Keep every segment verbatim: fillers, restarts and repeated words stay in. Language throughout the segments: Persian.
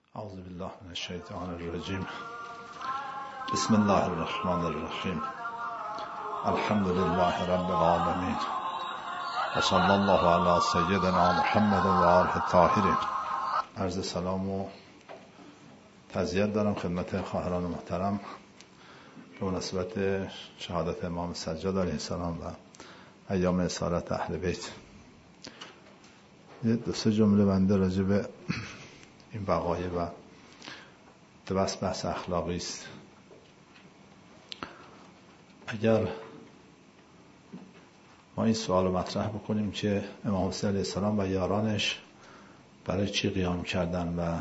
اعوذ بالله من الشیطان الرجیم. بسم الله الرحمن الرحیم. الحمد لله رب العالمین و صلی الله علی سیدنا محمد و آله الطاهرین. عرض سلام و تعزیت دارم خدمت خواهران محترم به مناسبت شهادت امام سجاد علیه السلام و ایام اسارت اهل بیت. دو سه جمله بنده راجع به این وقایع و بحث بحث اخلاقی است. اگر ما این سوال رو مطرح بکنیم که امام حسین علیه السلام و یارانش برای چی قیام کردن و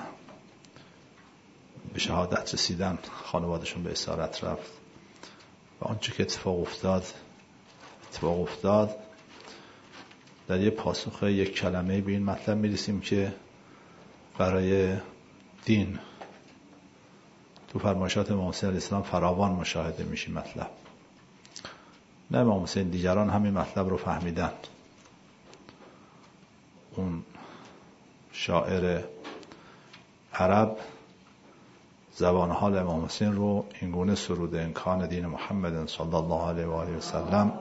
به شهادت رسیدن، خانوادشون به اسارت رفت و آنچه که اتفاق افتاد اتفاق افتاد در یه پاسخ یک کلمه به این مطلب میرسیم که برای دین تو فرمایشات امام حسین علیه السلام فراوان مشاهده میشه مطلب. نه امام حسین، دیگران همین مطلب رو فهمیدن. اون شاعر عرب زبان حال امام حسین رو اینگونه سروده: ان کان دین محمد صلی الله علیه و آله و سلم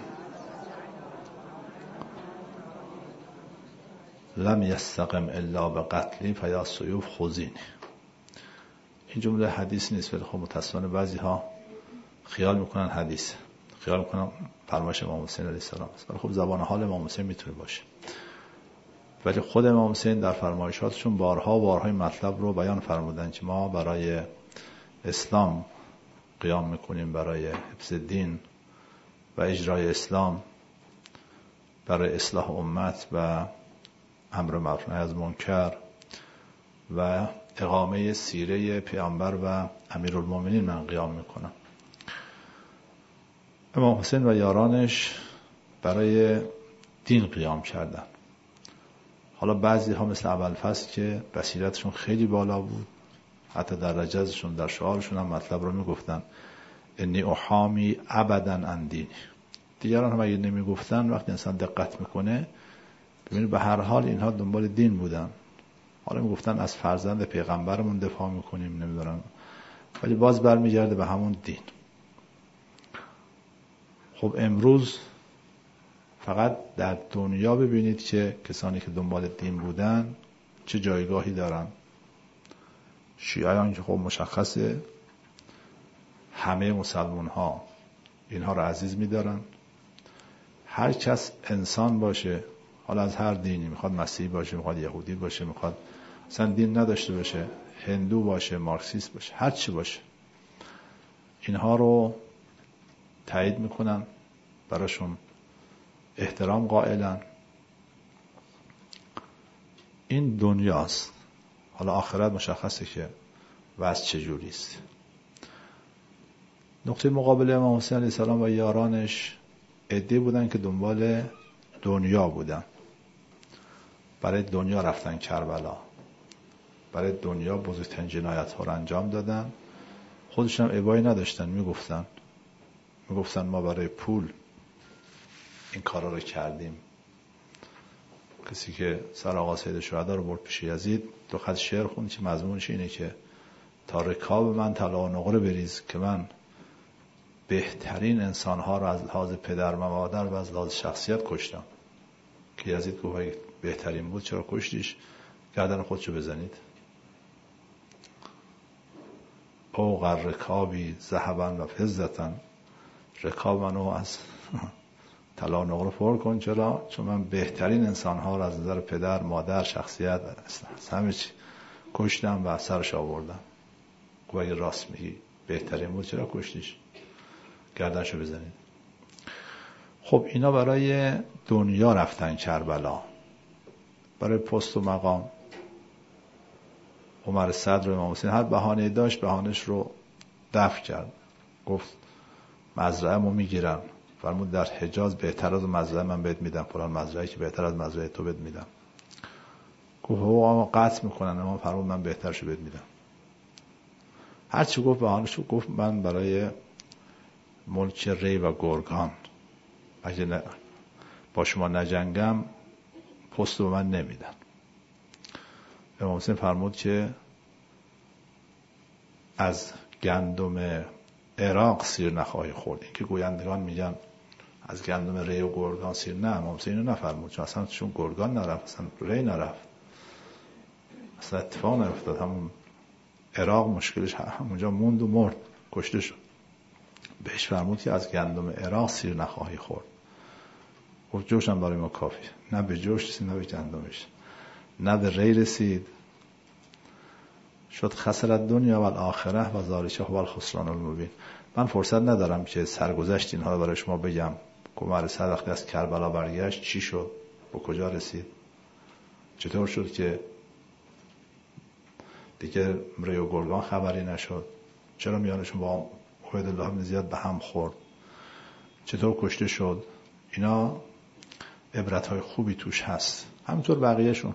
لم یستقم الا بقتلی فیا سیوف خذینی. این جمله حدیث نیست، ولی خب متأسفانه بعضی ها خیال میکنن حدیث، خیال میکنن فرمایش امام حسین علیه السلام است، ولی خب زبان حال امام حسین میتونه باشه. ولی خود امام حسین در فرمایشاتشون بارها و بارها این مطلب رو بیان فرمودن که ما برای اسلام قیام میکنیم، برای حفظ دین و اجرای اسلام، برای اصلاح امت و امر معروف نهی از منکر و اقامه سیره پیامبر و امیرالمومنین من قیام میکنم. امام حسین و یارانش برای دین قیام کردن. حالا بعضی ها مثل ابوالفضل که بصیرتشون خیلی بالا بود، حتی در رجزشون در شعارشون هم مطلب رو میگفتن: انی احامی ابدا عن دینی. دیگران هم اگه نمیگفتن، وقتی انسان دقت میکنه ببینید به هر حال اینها دنبال دین بودن. حالا میگفتن از فرزند پیغمبرمون دفاع میکنیم، نمیدونم، ولی باز برمیگرده به همون دین. خب امروز فقط در دنیا ببینید که کسانی که دنبال دین بودن چه جایگاهی دارن. شیعیان که خب مشخصه همه مسلمان ها اینها رو عزیز میدارن. هر کس انسان باشه، حالا از هر دینی، میخواد مسیحی باشه، میخواد یهودی باشه، میخواد اصلا دین نداشته باشه، هندو باشه، مارکسیست باشه، هر چی باشه، اینها رو تایید میکنن، براشون احترام قائلن. این دنیاست. حالا آخرت مشخصه که وضع چجوری است. نقطه مقابل امام حسین علیه السلام و یارانش عده بودن که دنبال دنیا بودن، برای دنیا رفتن کربلا، برای دنیا بزرگترین جنایت ها رو انجام دادن. خودشون هم ابایی نداشتن، میگفتن میگفتن ما برای پول این کارا رو کردیم. کسی که سر آقا سید شهدا رو برد پیش یزید، دو خط شعر خوند که مضمونش اینه که تا رکاب من طلا و نقره بریز که من بهترین انسانها رو از لحاظ پدر و مادر و از لحاظ شخصیت کشتم. که یزید گفت بهترین بود چرا کشتیش؟ گردن خودشو بزنید. او غر رکابی ذهبا و فضتا، رکاب منو از طلا و نقره پر کن. چرا؟ چون من بهترین انسانها رو از نظر پدر، مادر، شخصیت، همه چی کشتم و سرش آوردم. گفت اگه راست میگی بهترین بود چرا کشتیش؟ گردنشو بزنید. خب اینا برای دنیا رفتن کربلا، برای پست و مقام. عمر صدر و امام حسین هر بهانه‌ای داشت بهانه‌اش رو دفع کرد. گفت مزرعه‌مو میگیرن، فرمود در حجاز بهتر از مزرعه من بهت میدم، فلان مزرعه‌ای که بهتر از مزرعه تو بهت میدم. گفت اما قطع میکنن، اما فرمود من بهترشو بهت میدم. هر چی گفت بهانه‌شو گفت من برای ملک ری و گرگان اگه نه با شما نجنگم پست به من نمیدن. امام حسین فرمود که از گندم عراق سیر نخواهی خورد. این که گویندگان میگن از گندم ری و گرگان سیر، نه، امام حسین اینو نفرمود، چون اصلا چون گرگان نرفت، اصلا ری نرفت، اصلا اتفاق نیفتاد. همون عراق مشکلش همونجا موند و مرد، کشته شد. بهش فرمود که از گندم عراق سیر نخواهی خورد. گفت جوش هم برای ما کافی. نه به جوش رسید، نه به گندمش، نه به ری رسید. شد خسرت دنیا و الاخره و ذالک هو الخسران المبین. من فرصت ندارم که سرگذشت اینها رو برای شما بگم. عمر صد وقتی از کربلا برگشت چی شد، به کجا رسید، چطور شد که دیگه ری و گرگان خبری نشد، چرا میانشون با عبیدالله بن زیاد به هم خورد، چطور کشته شد. اینا عبرت‌های خوبی توش هست. همینطور بقیهشون،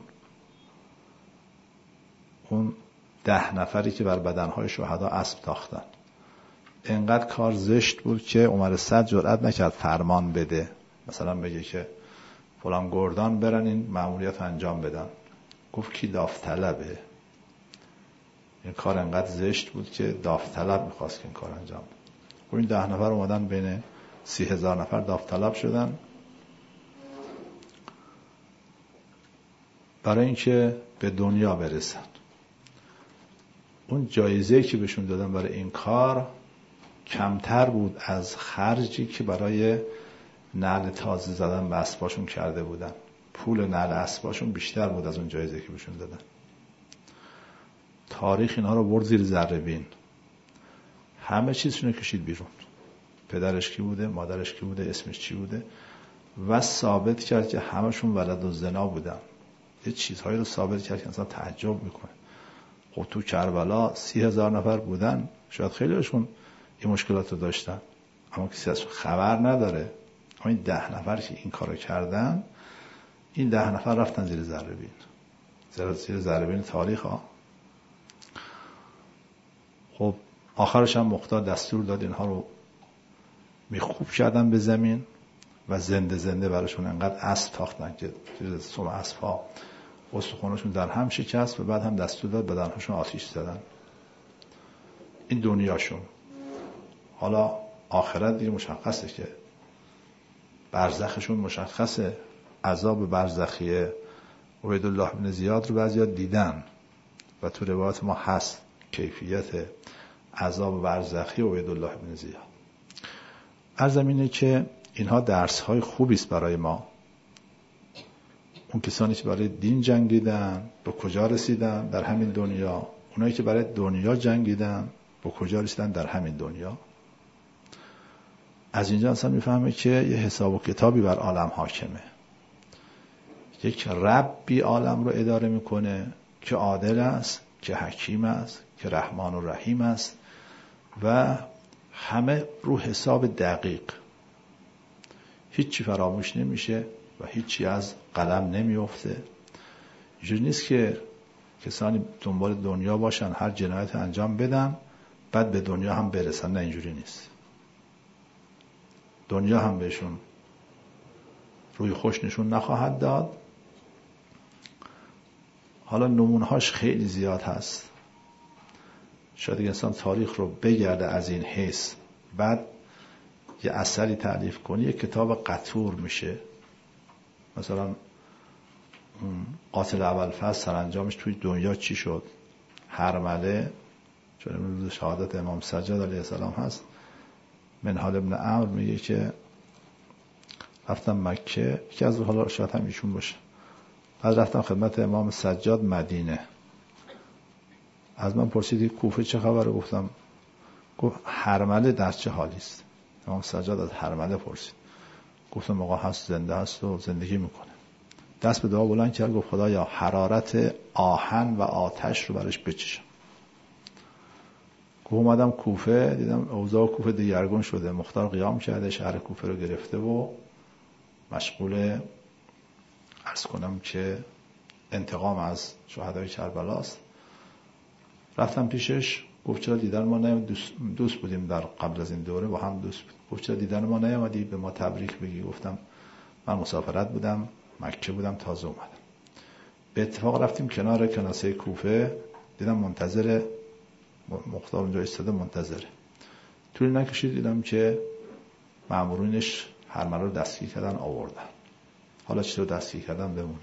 اون ده نفری که بر بدنهای شهدا اسب تاختن، اینقدر کار زشت بود که عمر صد جرئت نکرد فرمان بده، مثلا بگه که فلان گردان برن این مأموریت انجام بدن. گفت کی داوطلبه. این کار اینقدر زشت بود که داوطلب میخواست که این کار انجام بده. و این ده نفر اومدن بین سی هزار نفر داوطلب شدن برای اینکه به دنیا برسن. اون جایزه‌ای که بهشون دادن برای این کار کمتر بود از خرجی که برای نعل تازه زدن به اسباشون کرده بودن. پول نعل اسباشون بیشتر بود از اون جایزه‌ای که بهشون دادن. تاریخ اینها رو برد زیر ذره بین. همه چیزشون رو کشید بیرون. پدرش کی بوده، مادرش کی بوده، اسمش چی بوده، و ثابت کرد که همشون ولد الزنا بودن. یه چیزهایی رو ثابت کرد که انسان تعجب میکنه. خب تو کربلا سی هزار نفر بودن، شاید خیلیشون این مشکلات رو داشتن، اما کسی ازشون خبر نداره. اما این ده نفر که این کارو کردن، این ده نفر رفتن زیر ذره بین، زیر ذره بین تاریخ ها. خب آخرش هم مقتدی دستور داد اینها رو میخوب کردن به زمین و زنده زنده براشون انقدر اسب تاختن که سم اسب ها استخوانشون در هم شکست و بعد هم دستور داد بدنهاشون آتیش زدن. این دنیاشون. حالا آخرت دیگه مشخصه که برزخشون مشخصه. عذاب برزخیه عبیدالله بن زیاد رو بعضیا دیدن و تو روایات ما هست کیفیت عذاب برزخی عبیدالله بن زیاد. عرضم اینه که اینها درس های خوبی است برای ما. اون کسانی که برای دین جنگیدن به کجا رسیدن؟ در همین دنیا. اونایی که برای دنیا جنگیدن به کجا رسیدن؟ در همین دنیا. از اینجا انسان میفهمه که یه حساب و کتابی بر عالم حاکمه. یک ربی عالم رو اداره میکنه که عادل است، که حکیم است، که رحمان و رحیم است و همه رو حساب دقیق. هیچی فراموش نمیشه و هیچی از قلم نمیفته. اینجوری نیست که کسانی دنبال دنیا باشن، هر جنایت انجام بدن بعد به دنیا هم برسن. نه، اینجوری نیست. دنیا هم بهشون روی خوش نشون نخواهد داد. حالا نمونهاش خیلی زیاد هست. شاید انسان تاریخ رو بگرده از این حیث، بعد یه اثری تألیف کنی، یه کتاب قطور میشه. مثلا قاتل ابوالفضل سرانجامش توی دنیا چی شد؟ هرمله، چون روز شهادت امام سجاد علیه السلام هست، منهال ابن عمرو میگه که رفتم مکه، یکی از حالا شاید هم ایشون باشه، بعد رفتم خدمت امام سجاد مدینه. از من پرسیدی کوفه چه خبره؟ گفتم گفت هرمله در چه حالی است؟ امام سجاد از هرمله پرسید. گفتم آقا هست، زنده هست و زندگی میکنه. دست به دعا بلند کرد، گفت خدایا حرارت آهن و آتش رو برش بچشم. گفت اومدم کوفه، دیدم اوضاع کوفه دگرگون شده. مختار قیام کرده، شهر کوفه رو گرفته و مشغول عرض کنم که انتقام از شهدای کربلا است. رفتم پیشش، گفت چرا دیدن ما نیامدی؟ دوست, دوست بودیم در قبل از این دوره، با هم دوست بودیم. گفت چرا دیدن ما نیامدی به ما تبریک بگی؟ گفتم من مسافرت بودم، مکه بودم، تازه اومدم. به اتفاق رفتیم کنار کناسه کوفه، دیدم منتظر مختار اونجا ایستاده منتظره. طول نکشید دیدم که مامورینش هرمله رو دستگیر کردن آوردن. حالا چطور دستگیر کردن بمونه.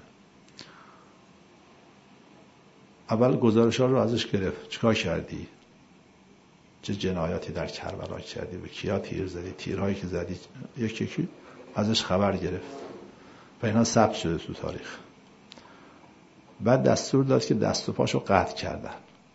اول گزارش‌ها رو ازش گرفت. چیکار کردی؟ چه جنایاتی در کربلا کردی؟ به کیا تیر زدی؟ تیرهایی که زدی یکی یکی ازش خبر گرفت و اینا ثبت شده تو تاریخ. بعد دستور داد که دست و پاشو قطع کردن.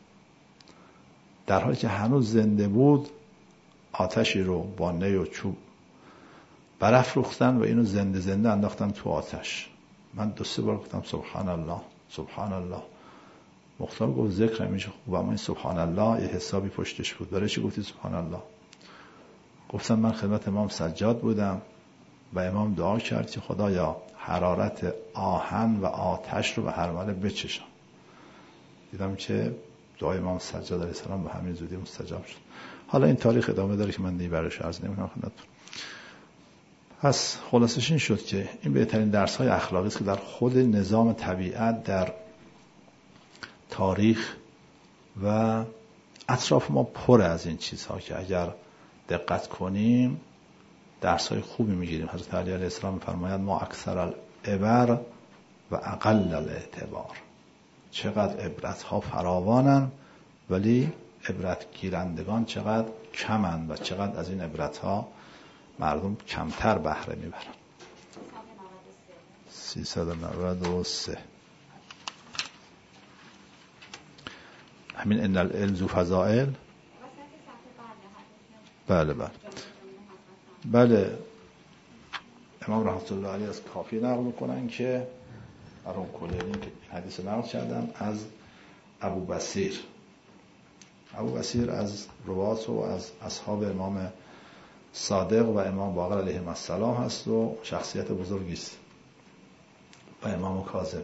در حالی که هنوز زنده بود آتشی رو با نی و چوب برافروختن و اینو زنده زنده انداختن تو آتش. من دو سه بار گفتم سبحان الله سبحان الله. مختار گفت ذکر همیشه خوبه، اما این سبحان الله یه حسابی پشتش بود. برای چی گفتی سبحان الله؟ گفتم من خدمت امام سجاد بودم و امام دعا کرد که خدایا حرارت آهن و آتش رو به هرمله بچشم. دیدم که دعای امام سجاد علیه السلام به همین زودی مستجاب شد. حالا این تاریخ ادامه داره که من دیگه برایش عرض نمی‌کنم خدمتتون. پس خلاصش این شد که این بهترین درس‌های اخلاقی است که در خود نظام طبیعت، در تاریخ و اطراف ما پر از این چیزها که اگر دقت کنیم درس‌های خوبی می‌گیریم. حضرت علی علیه السلام می‌فرماید ما اکثر العبر و اقل الاعتبار. چقدر عبرت‌ها فراوانن ولی عبرت گیرندگان چقدر کمن و چقدر از این عبرت‌ها مردم کمتر بهره میبرن. سیصد و نود و سه همین ان العلم ذو فضائل. بله بله بله امام رحمت الله علیه از کافی نقل میکنن که ارون کلینی که حدیث نقل کردن از ابو بصیر. ابو بصیر از روات و از اصحاب امام صادق و امام باقر علیهم السلام هست و شخصیت بزرگی است و امام کاظم.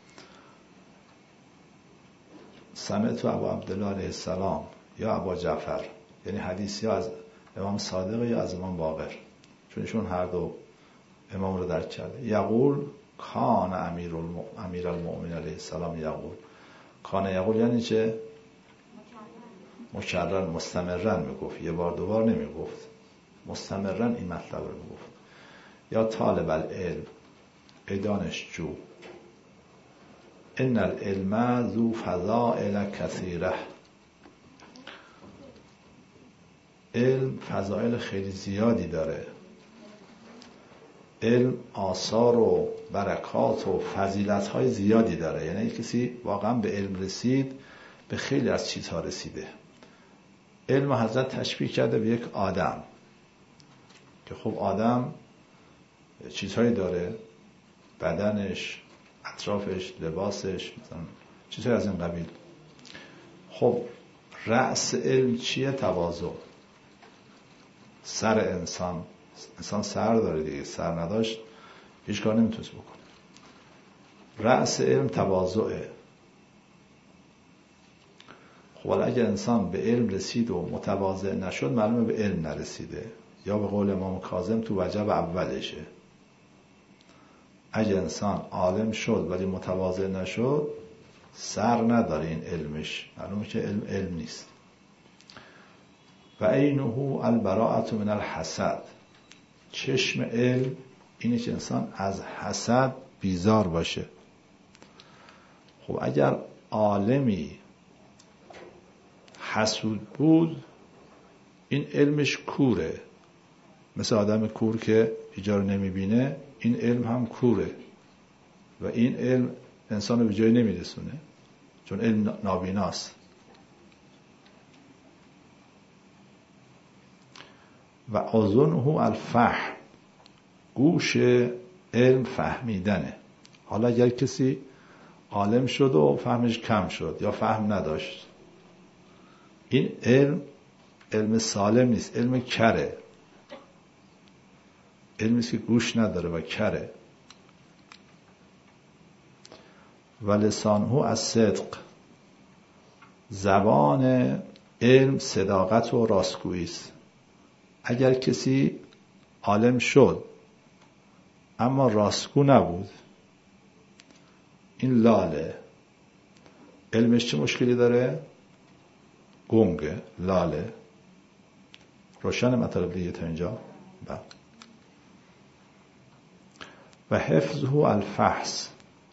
سمعت ابو عبدالله علیه السلام یا ابو جعفر، یعنی حدیث یا از امام صادق یا از امام باقر، چون ایشون هر دو امام رو درک کرده. یقول کان امیر الم... امیر المؤمنین علیه السلام یقول. کان یقول یعنی چه؟ مکرر مستمرن میگفت، یه بار دو بار نمیگفت، مستمرن این مطلب رو میگفت. یا طالب العلم، ای دانشجو، ان العلم ذو فضائل کثیره. علم فضائل خیلی زیادی داره. علم آثار و برکات و فضیلت‌های زیادی داره. یعنی کسی واقعا به علم رسید به خیلی از چیزها رسیده. علم حضرت تشبیه کرده به یک آدم که خب آدم چیزهایی داره، بدنش، اطرافش، لباسش، مثلا چیزهای از این قبیل. خب رأس علم چیه؟ تواضع. سر انسان، انسان سر داره دیگه، سر نداشت هیچ کار نمیتونست بکنه. رأس علم تواضعه. خب اگه انسان به علم رسید و متواضع نشد معلومه به علم نرسیده، یا به قول امام کاظم تو وجب اولشه. اگه انسان عالم شد ولی متواضع نشد سر نداره این علمش، معلومه که علم علم نیست. و عینه البراءة من الحسد. چشم علم اینه که انسان از حسد بیزار باشه. خب اگر عالمی حسود بود این علمش کوره، مثل آدم کور که ایجا رو نمیبینه، این علم هم کوره و این علم انسان رو به جایی نمیرسونه چون علم نابیناست. و اذنه الفهم. گوش علم فهمیدنه. حالا اگر کسی عالم شد و فهمش کم شد یا فهم نداشت، این علم علم سالم نیست، علم کره، علمی که گوش نداره و کره. و لسانه از صدق. زبان علم صداقت و راستگویی است. اگر کسی عالم شد اما راستگو نبود این لاله. علمش چه مشکلی داره؟ گنگه، لاله. روشن مطالب دیگه تا اینجا؟ بله. و حفظه الفحص،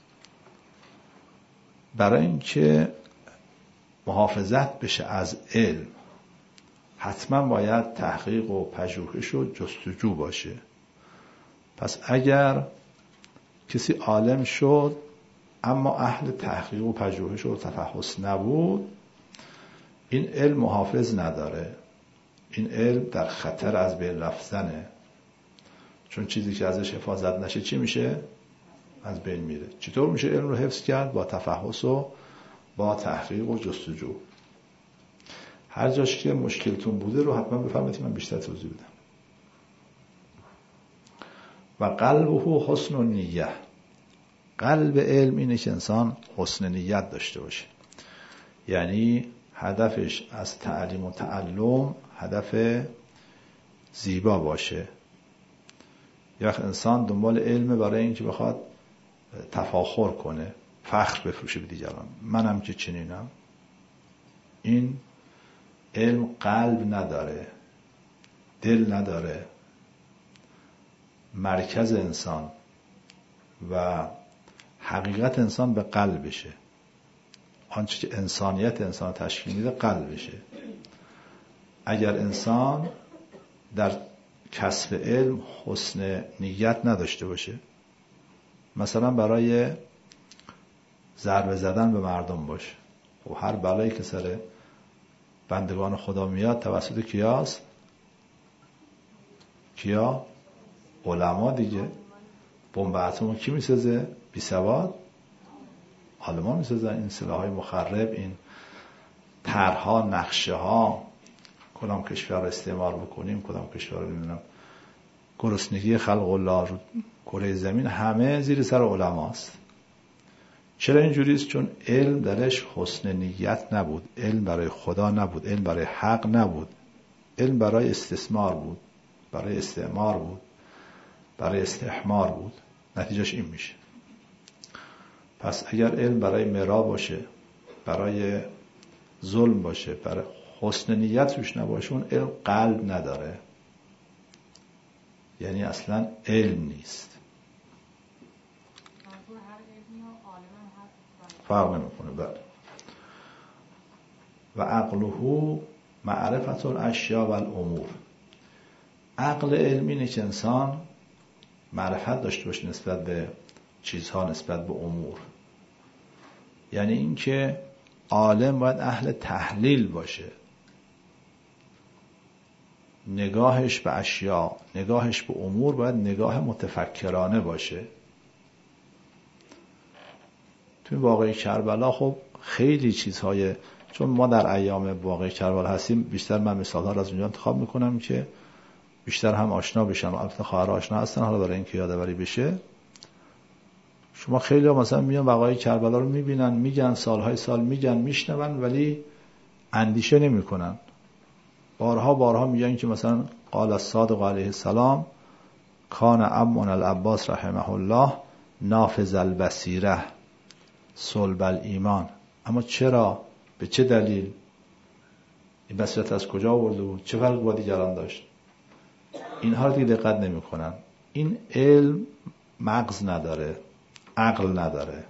برای اینکه محافظت بشه از علم حتما باید تحقیق و پژوهش و جستجو باشه. پس اگر کسی عالم شد اما اهل تحقیق و پژوهش و تفحص نبود، این علم محافظ نداره، این علم در خطر از بین رفتنه. چون چیزی که ازش حفاظت نشه چی میشه؟ از بین میره. چطور میشه علم رو حفظ کرد؟ با تفحص و با تحقیق و جستجو. هر جاش که مشکلتون بوده رو حتما بفرمایید من بیشتر توضیح بدم. و قلبه حسن النیه، قلب علم اینه که انسان حسن نیت داشته باشه، یعنی هدفش از تعلیم و تعلم هدف زیبا باشه. یا انسان دنبال علم برای اینکه بخواد تفاخر کنه، فخر بفروشه به دیگران، منم که چنینم. این علم قلب نداره، دل نداره. مرکز انسان و حقیقت انسان به قلبشه. آنچه که انسانیت انسان تشکیل میده قلبشه. اگر انسان در کسب علم حسن نیت نداشته باشه، مثلا برای ضربه زدن به مردم باشه و هر بلایی که سر بندگان خدا میاد توسط کیاست؟ کیا؟ علما دیگه. بمب اتم کی میسازه؟ بی سواد؟ علما میسازن. این سلاح‌های مخرب، این طرح‌ها، نقشه‌ها، کدام کشور رو استعمار بکنیم، کدام کشور رو نمیدونم گرسنگی خلق الله رو کره زمین، همه زیر سر علماست. چرا اینجوری است؟ چون علم درش حسن نیت نبود، علم برای خدا نبود، علم برای حق نبود، علم برای استثمار بود، برای استعمار بود، برای استحمار بود. نتیجهش این میشه. پس اگر علم برای مرا باشه، برای ظلم باشه، برای حسن نیت روش نباشه، اون علم قلب نداره، یعنی اصلا علم نیست. فرق نمیکنه. بله. و عقله معرفت الاشیاء و الامور، عقل علمی اینه که انسان معرفت داشته باشه نسبت به چیزها، نسبت به امور. یعنی این که عالم باید اهل تحلیل باشه، نگاهش به اشیاء، نگاهش به امور باید نگاه متفکرانه باشه. توی واقعه کربلا خب خیلی چیزهای، چون ما در ایام واقعه کربلا هستیم، بیشتر من مثال‌ها رو از اونجا انتخاب میکنم که بیشتر هم آشنا بشن. و البته خواهر آشنا هستن، حالا برای اینکه یادآوری بشه، شما خیلی ها مثلا میان واقعه کربلا رو میبینن، میگن سالهای سال میگن، میشنون، ولی اندیشه نمیکنن. بارها بارها میگن که مثلا قال الصادق علیه السلام کان عمنا العباس رحمه الله نافذ البصیره صلب الایمان. اما چرا؟ به چه دلیل؟ این بصیرت از کجا آورده بود؟ چه فرق با دیگران داشت؟ اینها رو دیگه دقت نمی کنن. این علم مغز نداره، عقل نداره.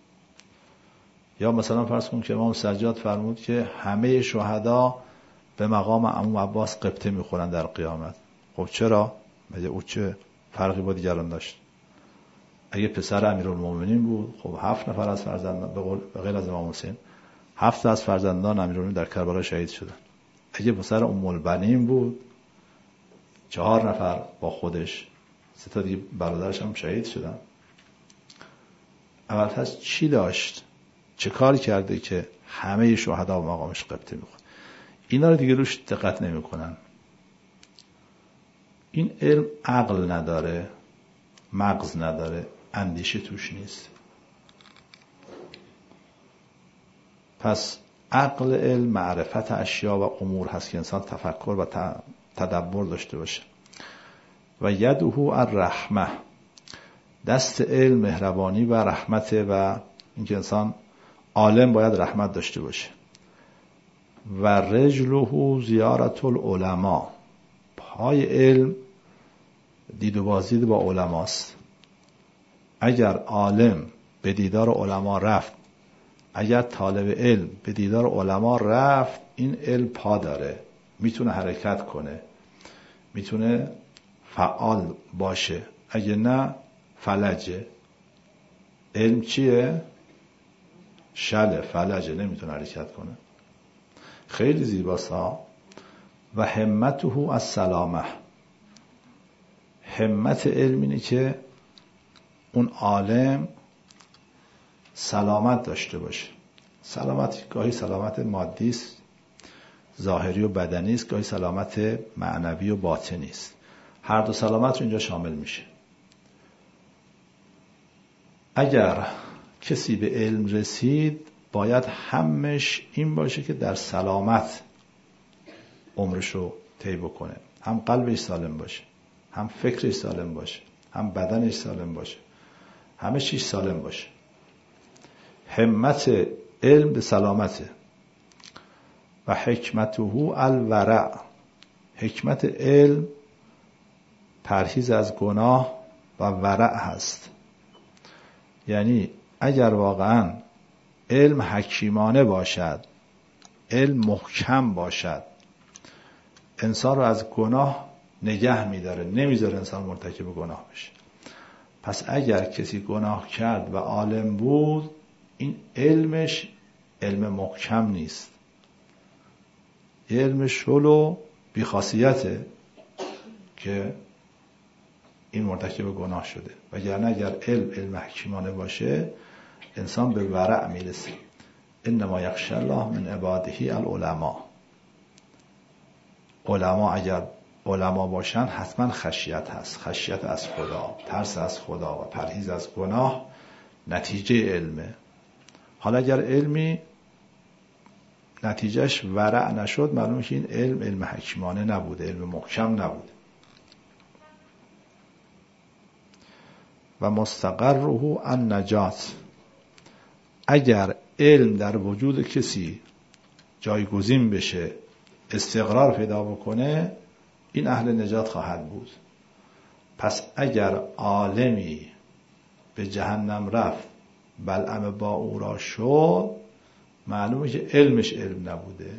یا مثلا فرض کن که امام سجاد فرمود که همه شهدا به مقام عمو عباس قبطه میخورن در قیامت. خب چرا؟ مگه او چه فرقی با دیگران داشت؟ اگه پسر امیرالمومنین بود، خب هفت نفر از فرزندان، به قول به غیر از امام حسین، هفت از فرزندان امیرالمومنین در کربلا شهید شدن. اگه پسر ام البنین بود، چهار نفر با خودش، سه تا دیگه برادرش هم شهید شدن. اول پس چی داشت؟ چه کاری کرده که همه شهدا به مقامش قبطه میخورن؟ اینا رو دیگه روش دقت نمیکنن. این علم عقل نداره، مغز نداره، اندیشه توش نیست. پس عقل علم معرفت اشیاء و امور هست که انسان تفکر و تدبر داشته باشه. و یده الرحمه، دست علم مهربانی و رحمت، و اینکه انسان عالم باید رحمت داشته باشه. و رجله زیارت العلماء، پای علم دید و بازدید با علماست. اگر عالم به دیدار علما رفت، اگر طالب علم به دیدار علما رفت، این علم پا داره، میتونه حرکت کنه، میتونه فعال باشه. اگه نه فلجه. علم چیه؟ شله، فلجه، نمیتونه حرکت کنه. خیلی زیباست ها. و همته از سلامه، همت علم اینه که اون عالم سلامت داشته باشه. سلامت گاهی سلامت مادی است، ظاهری و بدنی است، گاهی سلامت معنوی و باطنی است. هر دو سلامت رو اینجا شامل میشه. اگر کسی به علم رسید باید همش این باشه که در سلامت عمرش رو طی بکنه، هم قلبش سالم باشه، هم فکرش سالم باشه، هم بدنش سالم باشه، همه چیز سالم باشه. همت علم به سلامته. و حکمته الورع، حکمت علم پرهیز از گناه و ورع هست. یعنی اگر واقعا علم حکیمانه باشد، علم محکم باشد، انسان رو از گناه نگه میداره، نمیذاره انسان مرتکب گناه بشه. پس اگر کسی گناه کرد و عالم بود، این علمش علم محکم نیست، علم شلو بیخاصیته که این مرتکب گناه شده. وگرنه اگر علم علم حکیمانه باشه، انسان به ورع میرسه. انما یخشی الله من عباده العلماء. علما اگر علما باشن حتما خشیت هست، خشیت از خدا، ترس از خدا و پرهیز از گناه نتیجه علمه. حالا اگر علمی نتیجهش ورع نشد، معلومه که این علم علم حکیمانه نبوده، علم محکم نبوده. و مستقره النجات، اگر علم در وجود کسی جایگزین بشه، استقرار پیدا بکنه، این اهل نجات خواهد بود. پس اگر عالمی به جهنم رفت، بلعم با او را شد، معلومه که علمش علم نبوده.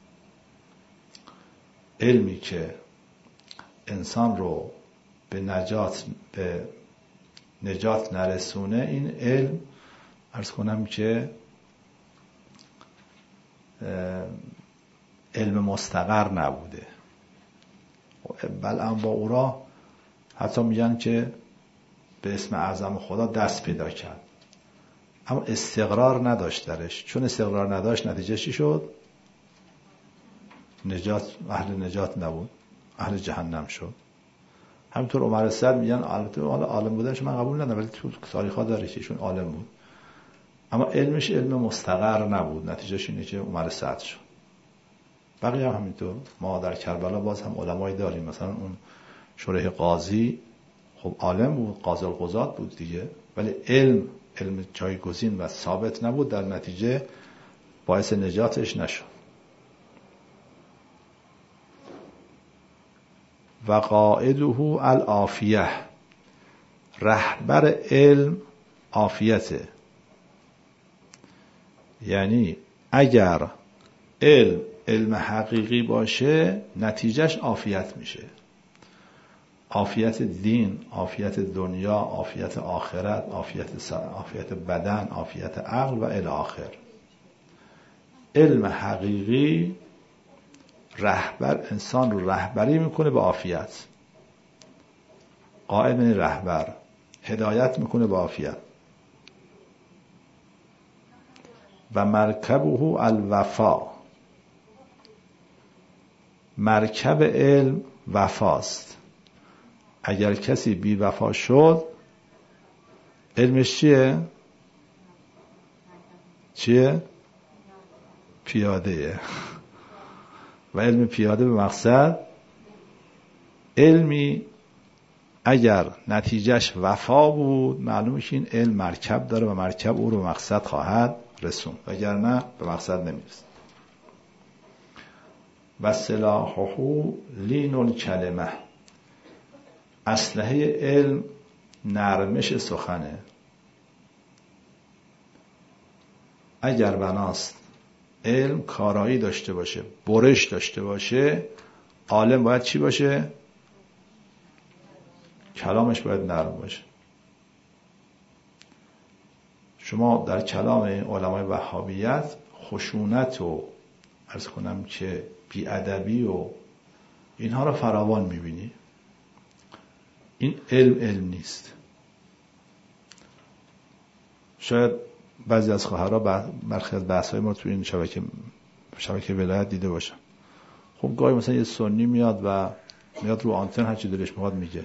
علمی که انسان رو به نجات به نجات نرسونه، این علم عرض کنم که علم مستقر نبوده. بلعم با او را حتی میگن که به اسم اعظم خدا دست پیدا کرد، اما استقرار نداشت درش. چون استقرار نداشت، نتیجه چی شد؟ نجات، اهل نجات نبود، اهل جهنم شد. همینطور عمر سعد میگن البته حالا عالم بودنش من قبول ندارم، ولی تو تاریخ‌ها داره که ایشون عالم بود، اما علمش علم مستقر نبود، نتیجهش اینه که عمر سعد شد. بقیه هم همینطور. ما در کربلا باز هم علمایی داریم، مثلا اون شریح قاضی خب عالم بود، قاضی القضات بود دیگه، ولی علم علم جایگزین و ثابت نبود، در نتیجه باعث نجاتش نشد. و قائده العافیه، رهبر علم عافیته. یعنی اگر علم علم حقیقی باشه، نتیجهش عافیت میشه. عافیت دین، عافیت دنیا، عافیت آخرت، عافیت عافیت بدن، عافیت عقل و الی آخر. علم حقیقی رهبر انسان رو رهبری میکنه به عافیت. قائد یعنی رهبر، هدایت میکنه به عافیت. و مرکبه الوفا، مرکب علم وفاست. اگر کسی بی وفا شد، علمش چیه؟ چیه؟ پیاده. و علم پیاده به مقصد. علمی اگر نتیجهش وفا بود، معلومه که این علم مرکب داره و مرکب او رو به مقصد خواهد رسون، وگرنه به مقصد نمیرسه. و سلاحه لین الکلمه، اسلحه علم نرمش سخنه. اگر بناست علم کارایی داشته باشه، برش داشته باشه، عالم باید چی باشه؟ کلامش باید نرم باشه. شما در کلام علمای وهابیت خشونت و عرض کنم که بی‌ادبی و اینها را فراوان میبینی. این علم علم نیست. شاید بعضی از خواهرها برخی از بحث‌های ما تو این شبکه شبکه ولایت دیده باشن. خب گاهی مثلا یه سنی میاد و میاد رو آنتن هر چی دلش میخواد میگه.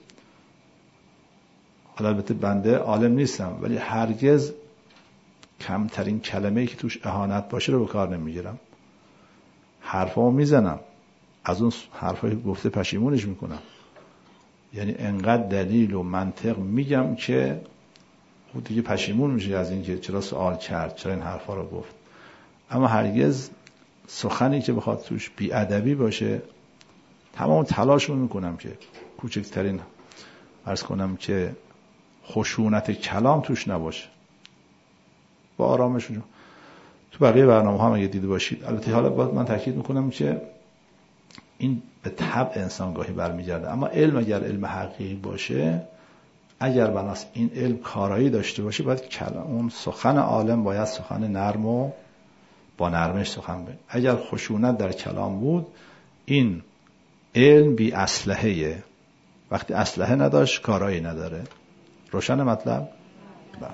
حالا البته بنده عالم نیستم، ولی هرگز کمترین کلمه‌ای که توش اهانت باشه رو به کار نمیگیرم. حرفامو میزنم، از اون حرفایی گفته پشیمونش میکنم. یعنی انقدر دلیل و منطق میگم که خود دیگه پشیمون میشه از این که چرا سوال کرد، چرا این حرفا رو گفت. اما هرگز سخنی که بخواد توش بی‌ادبی باشه تمام تلاشمو میکنم که کوچکترین عرض کنم که خشونت کلام توش نباشه. با آرامش میگم. تو بقیه برنامه هم اگه دیده باشید، البته حالا باید من تاکید میکنم که این به طبع انسان گاهی برمیگرده، اما علم اگر علم حقیقی باشه، اگر بناست این علم کارایی داشته باشه، باید کلام اون سخن عالم باید سخن نرم و با نرمش سخن بگه. اگر خشونت در کلام بود، این علم بی اسلحه‌ایه. وقتی اسلحه نداشت کارایی نداره. روشن مطلب؟ بله.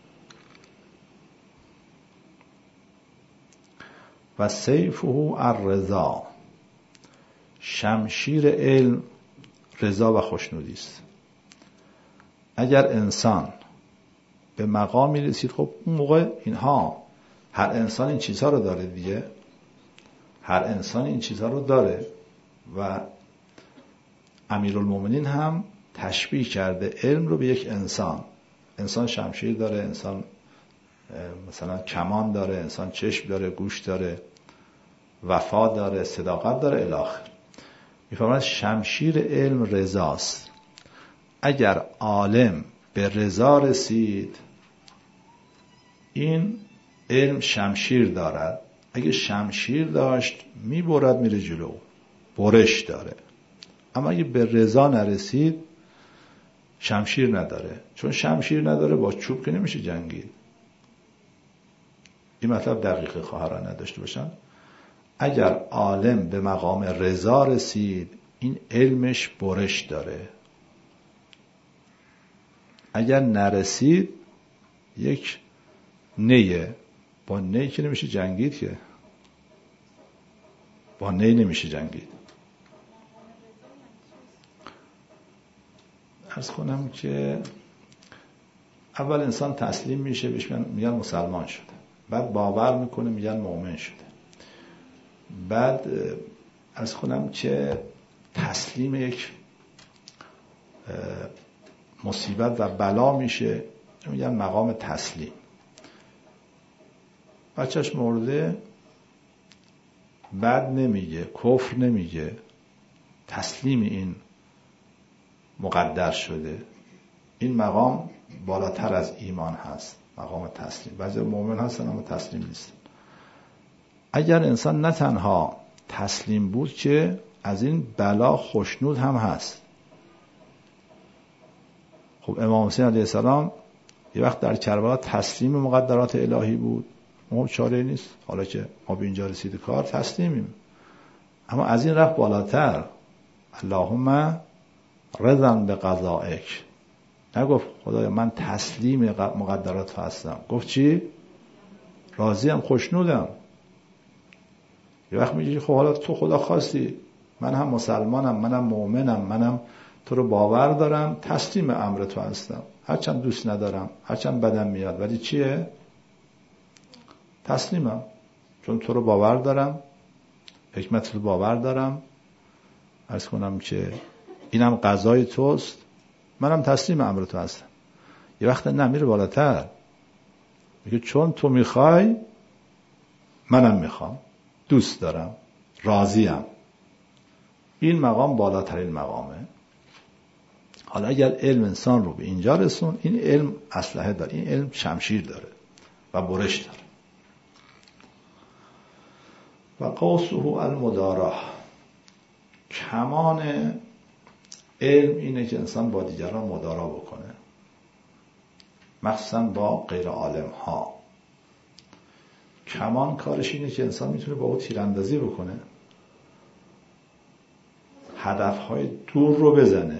و سیفه الرضا، شمشیر علم رضا و خوشنودی است. اگر انسان به مقامی رسید، خب اون موقع اینها، هر انسان این چیزها رو داره دیگه، هر انسان این چیزها رو داره و امیرالمومنین هم تشبیه کرده علم رو به یک انسان. انسان شمشیر داره، انسان مثلا کمان داره، انسان چشم داره، گوش داره، وفا داره، صداقت داره الی آخر. میفرماید شمشیر علم رضاست. اگر عالم به رضا رسید، این علم شمشیر دارد. اگه شمشیر داشت میبرد میره جلو، برش داره. اما اگه به رضا نرسید شمشیر نداره. چون شمشیر نداره با چوب که نمیشه جنگید. این مطلب دقیقه خواهران نداشته باشن. اگر عالم به مقام رضا رسید، این علمش برش داره. اگر نرسید یک نیه. با نی که نمیشه جنگید، که با نی نمیشه جنگید. عرض کنم که اول انسان تسلیم میشه، بهش میگن مسلمان شده، بعد باور میکنه میگن مؤمن شده، بعد عرض کنم که تسلیم یک مصیبت و بلا میشه، میگن مقام تسلیم. بچهش مرده، بعد نمیگه، کفر نمیگه، تسلیم این مقدر شده. این مقام بالاتر از ایمان هست، مقام تسلیم. بعضی مؤمن هستن اما تسلیم نیستن. اگر انسان نه تنها تسلیم بود که از این بلا خوشنود هم هست. خب امام حسین علیه السلام یه وقت در کربلا تسلیم مقدرات الهی بود، ما چاره نیست، حالا که ما به اینجا رسید کار تسلیمیم. اما از این رفت بالاتر، اللهم رضا به قضائک. نگفت خدایا من تسلیم مقدرات هستم، گفت چی؟ راضیم، خوشنودم. یه وقت میگه خب حالا تو خدا خواستی، من هم مسلمانم، منم مؤمنم، منم تو رو باور دارم، تسلیم امر تو هستم، هرچند دوست ندارم، هرچند بدم میاد، ولی چیه؟ تسلیمم، چون تو رو باور دارم، حکمت رو باور دارم، عرض کنم که اینم قضای توست، منم تسلیم امر تو هستم. یه وقت نمیره بالاتر، میگه چون تو میخوای منم میخوام، دوست دارم، راضیم. این مقام بالاترین مقامه. حالا اگر علم انسان رو به اینجا رسون، این علم اسلحه داره، این علم شمشیر داره و برش داره. و قوسه المداراه، کمان علم اینه که انسان با دیگران مدارا بکنه، مخصوصا با غیر عالم ها. کمان کارش اینه که انسان میتونه با او تیراندازی بکنه، هدفهای دور رو بزنه.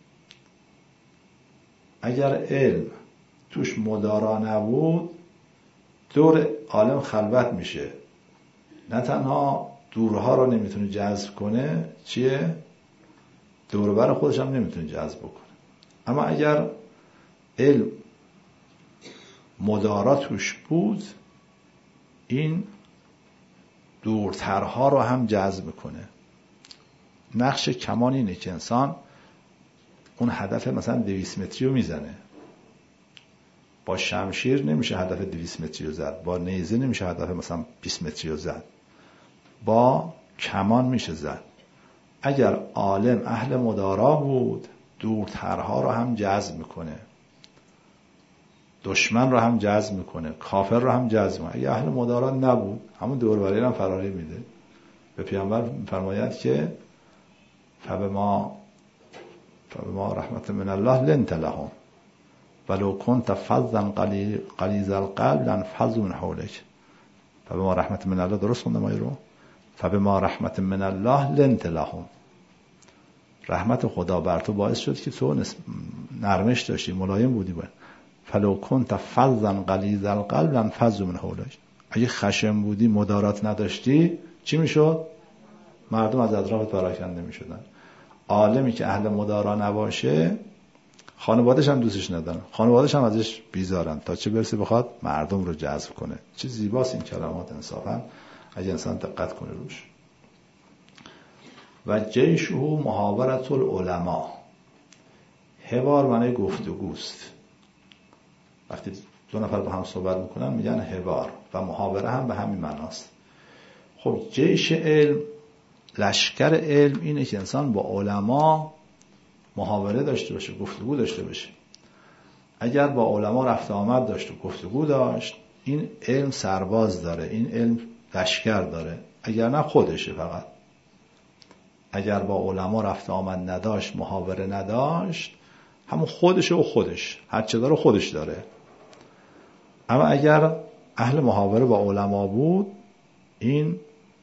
اگر علم توش مدارا نبود، دور عالم خلوت میشه، نه تنها دورها رو نمیتونه جذب کنه، چیه؟ دوربر خودش هم نمیتونه جذب بکنه. اما اگر علم مدارا توش بود، این دورترها رو هم جذب کنه. نقش کمان اینه که انسان اون هدف مثلا دویست متری رو میزنه. با شمشیر نمیشه هدف دویست متری رو زد، با نیزه نمیشه هدف مثلا بیست متری رو زد، با کمان میشه زد. اگر عالم اهل مدارا بود، دورترها رو هم جذب میکنه، دشمن رو هم جذب میکنه، کافر رو هم جذب میکنه. اگر اهل مدارا نبود، همون دوربری رو هم فراری میده. به پیامبر فرماید که فبما فبما رحمت من الله لنت لهم ولو كنت فظا غلیظ القلب لانفضوا من حولك. فبما رحمت من الله، درست خوندم آیه رو؟ فبما رحمت من الله لنت لهم، رحمت خدا بر تو باعث شد که تو نرمش داشتی، ملایم بودی. باید فلو كنت فظا غلیظ القلب لانفضوا من حولك، اگه خشم بودی، مدارات نداشتی، چی میشد؟ مردم از اطرافت پراکنده میشدن. عالمی که اهل مدارا نباشه، خانواده‌اش هم دوستش ندارن، خانواده‌اش هم ازش بیزارن، تا چه برسه بخواد مردم رو جذب کنه. چه زیباست این کلمات انصافا اگه انسان دقت کنه روش. و جیشه محاورة العلماء، حوار معنی گفتگوست. وقتی دو نفر با هم صحبت میکنن میگن حوار، و محاوره هم به همین معناست. خب جیش علم، لشکر علم اینه که انسان با علما محاوره داشته باشه، گفتگو داشته باشه. اگر با علما رفت آمد داشت و گفتگو داشت، این علم سرباز داره، این علم لشکر داره. اگر نه خودشه فقط. اگر با علما رفت آمد نداشت، محاوره نداشت، همون خودشه و خودش، هر چه داره خودش داره. اما اگر اهل محاوره با علما بود، این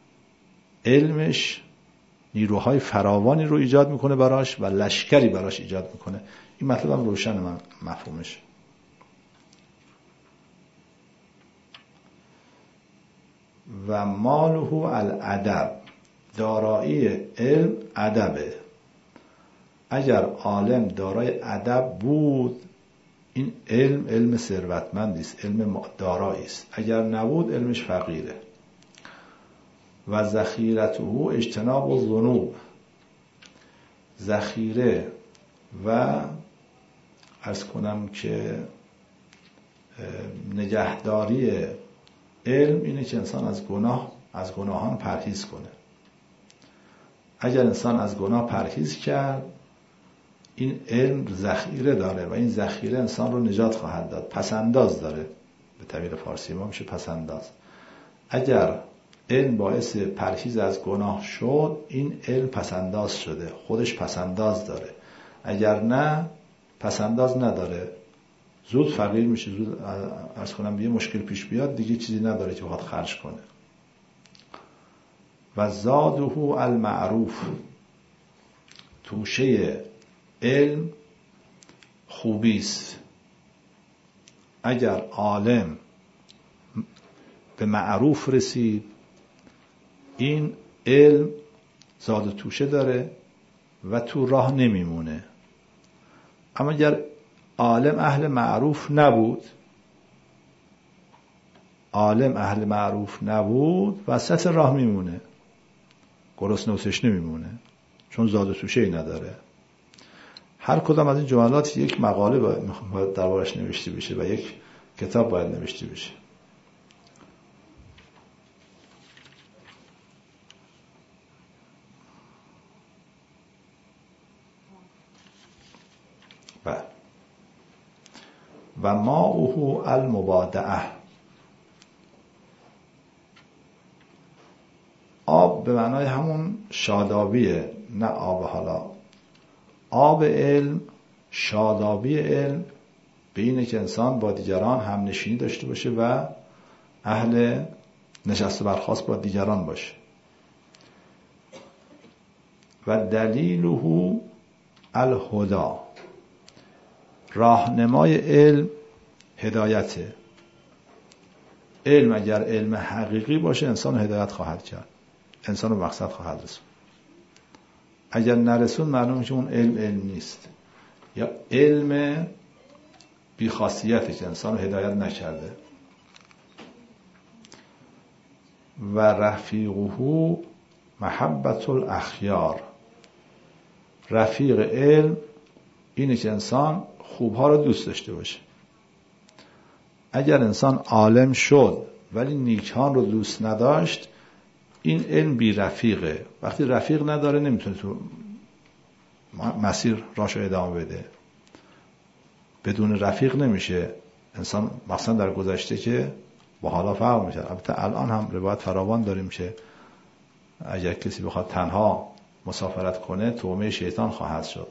علمش نیروهای فراوانی رو ایجاد میکنه براش و لشکری براش ایجاد میکنه. این مطلب هم روشن من مفهومش. و ماله الادب، دارایی علم ادبه. اگر عالم دارای ادب بود، این علم علم ثروتمندی است، علم دارایی است. اگر نبود، علمش فقیره. و ذخیرته اجتناب الذنوب، ذخیره و عرض کنم که نگهداری علم اینه که انسان از گناه از گناهان پرهیز کنه. اگر انسان از گناه پرهیز کرد، این علم ذخیره داره و این ذخیره انسان رو نجات خواهد داد. پسنداز داره، به تعبیر فارسی ما میشه پسنداز. اگر علم باعث پرهیز از گناه شد، این علم پسنداز شده، خودش پسنداز داره. اگر نه، پسنداز نداره، زود فقیر میشه، زود عرض کنم یه مشکل پیش بیاد دیگه چیزی نداره که بخواد خرج کنه. و زاده المعروف، توشه علم خوبی است. اگر عالم به معروف رسید، این علم زاد توشه داره و تو راه نمیمونه. اما اگر عالم اهل معروف نبود، عالم اهل معروف نبود وسط راه میمونه، گرسنه و تشنه میمونه، چون زاد توشه ای نداره. هر کدام از این جملات یک مقاله باید دربارش نوشته بشه و یک کتاب باید نوشته بشه. و و ماؤه المبادعه، آب به معنای همون شادابیه، نه آب حالا. آب علم، شادابی علم به اینه که انسان با دیگران هم نشینی داشته باشه و اهل نشست و برخاست با دیگران باشه. و دلیله الهدا، راهنمای علم هدایته. علم اگر علم حقیقی باشه انسان هدایت خواهد کرد، انسان رو مقصد خواهد رسون. اگر نرسون معلومه که اون علم علم نیست، یا علم بیخاصیته که انسان رو هدایت نکرده. و رفیقه محبت الاخیار، رفیق علم اینه که انسان خوبها رو دوست داشته باشه. اگر انسان عالم شد ولی نیکان رو دوست نداشت، این علم بی رفیقه. وقتی رفیق نداره نمیتونه تو مسیر راشو ادامه بده. بدون رفیق نمیشه انسان، مثلا در گذشته که با حالا فرق میشه. البته الان هم روایت فراوان داریم که اگر کسی بخواد تنها مسافرت کنه تومه شیطان خواهد شد.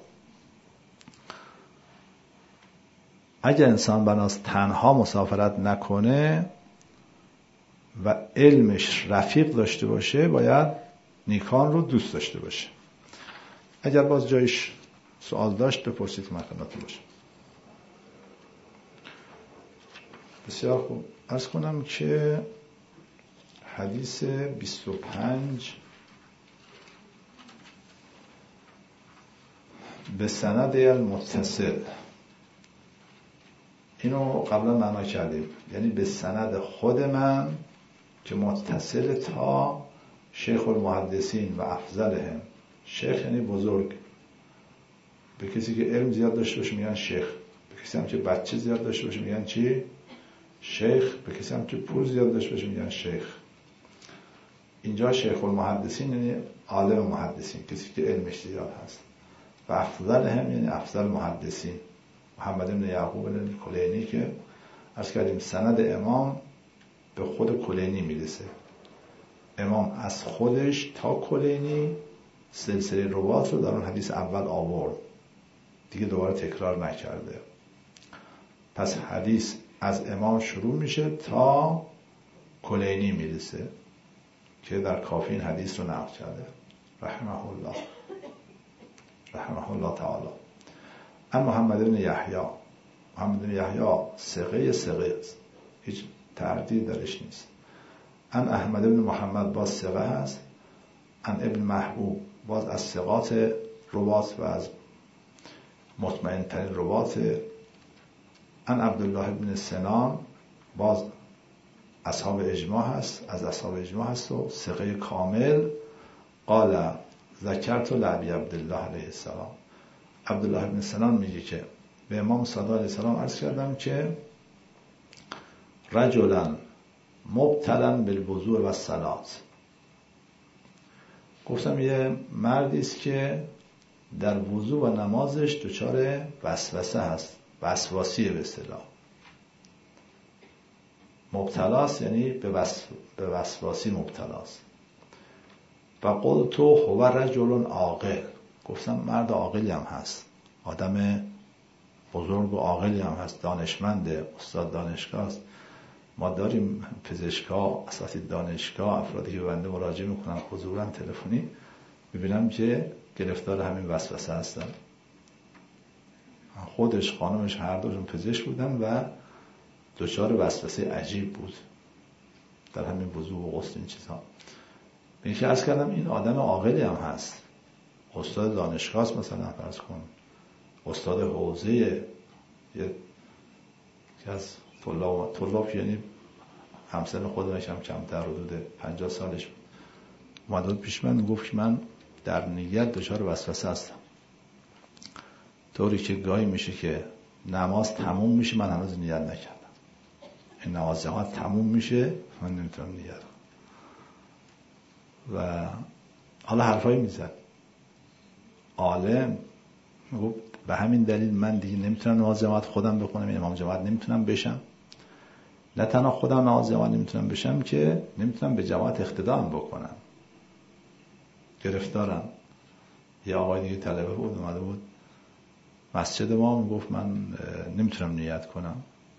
اگر انسان بناست تنها مسافرت نکنه و علمش رفیق داشته باشه، باید نیکان رو دوست داشته باشه. اگر باز جایش سوال داشت بپرسید، مکناتون باشه. بسیار خوب. عرض کنم که حدیث بیست و پنج به سند المتصل، اینو قبلا معنا کردیم، یعنی به سند خود من که متصل تا شیخ المحدثین و افضلهم. شیخ یعنی بزرگ. به کسی که علم زیاد داشته باشه میگن شیخ. به کسی هم که بچه زیاد داشته باشه میگن چی؟ شیخ. به کسی هم که پول زیاد داشته باشه میگن شیخ. اینجا شیخ المحدثین یعنی عالم محدثین، کسی که علمش زیاد هست. و افضلهم یعنی افضل محدثین، محمد بن یعقوب الکلینی که عرض کردیم سند امام به خود کلینی میرسه. امام از خودش تا کلینی سلسله روات رو در اون حدیث اول آورد، دیگه دوباره تکرار نکرده. پس حدیث از امام شروع میشه تا کلینی میرسه که در کافی این حدیث رو نقل کرده رحمه الله رحمه الله تعالی. ان محمد بن یحیی، محمد بن یحیی ثقه ثقه است، هیچ تردید درش نیست. ان احمد بن محمد باز ثقه هست. ان ابن محبوب باز از ثقات روات و از مطمئن ترین روات. ان عبدالله بن سنان باز اصحاب اجماع هست، از اصحاب اجماع هست و ثقه کامل. قال ذکرت لعبی عبدالله علیه السلام، عبدالله بن سنان میگه که به امام صادق علیه السلام عرض کردم که رجلا مبتلا بالوضوء و الصلات، گفتم یه مردی است که در وضو و نمازش دچار وسوسه هست، وسواسیه به اصطلاح. مبتلاست یعنی به وس... به وسواسی مبتلاست. و قلت هو رجل عاقل، گفتم مرد عاقلی هم هست، آدم بزرگ و عاقلی هم هست، دانشمنده، استاد دانشگاه است. ما داریم پزشکا، اساتید دانشگاه، افرادی که به بنده مراجعه میکنن حضوراً تلفنی، میبینم که گرفتار همین وسوسه هستن. خودش خانمش هر دوشون پزشک بودن و دچار وسوسه عجیب بود در همین وضو و غسل این چیزها. من که عرض کردم این آدم عاقلی هم هست، استاد دانشگاه است، مثلا فرض کن استاد حوزه یه که از طلاب طلاب یعنی همسن خودش هم کمتر، حدود پنجاه سالش بود. اومد پیش من گفت که من در نیت دچار وسوسه هستم، طوری که گاهی میشه که نماز تموم میشه من هنوز نیت نکردم، این نماز جماعت تموم میشه من نمیتونم نیت کنم. و حالا حرفایی میزد عالم، گفت به همین دلیل من دیگه نمیتونم نماز جماعت خودم بخونم، امام جماعت نمیتونم بشم. نه تنها خودم نماز جماعت نمیتونم بشم که نمیتونم به جماعت اقتدا هم بکنم. گرفتارم. یه آقای دیگه طلبه بود اومده بود مسجد ما، میگفت من نمیتونم نیت کنم.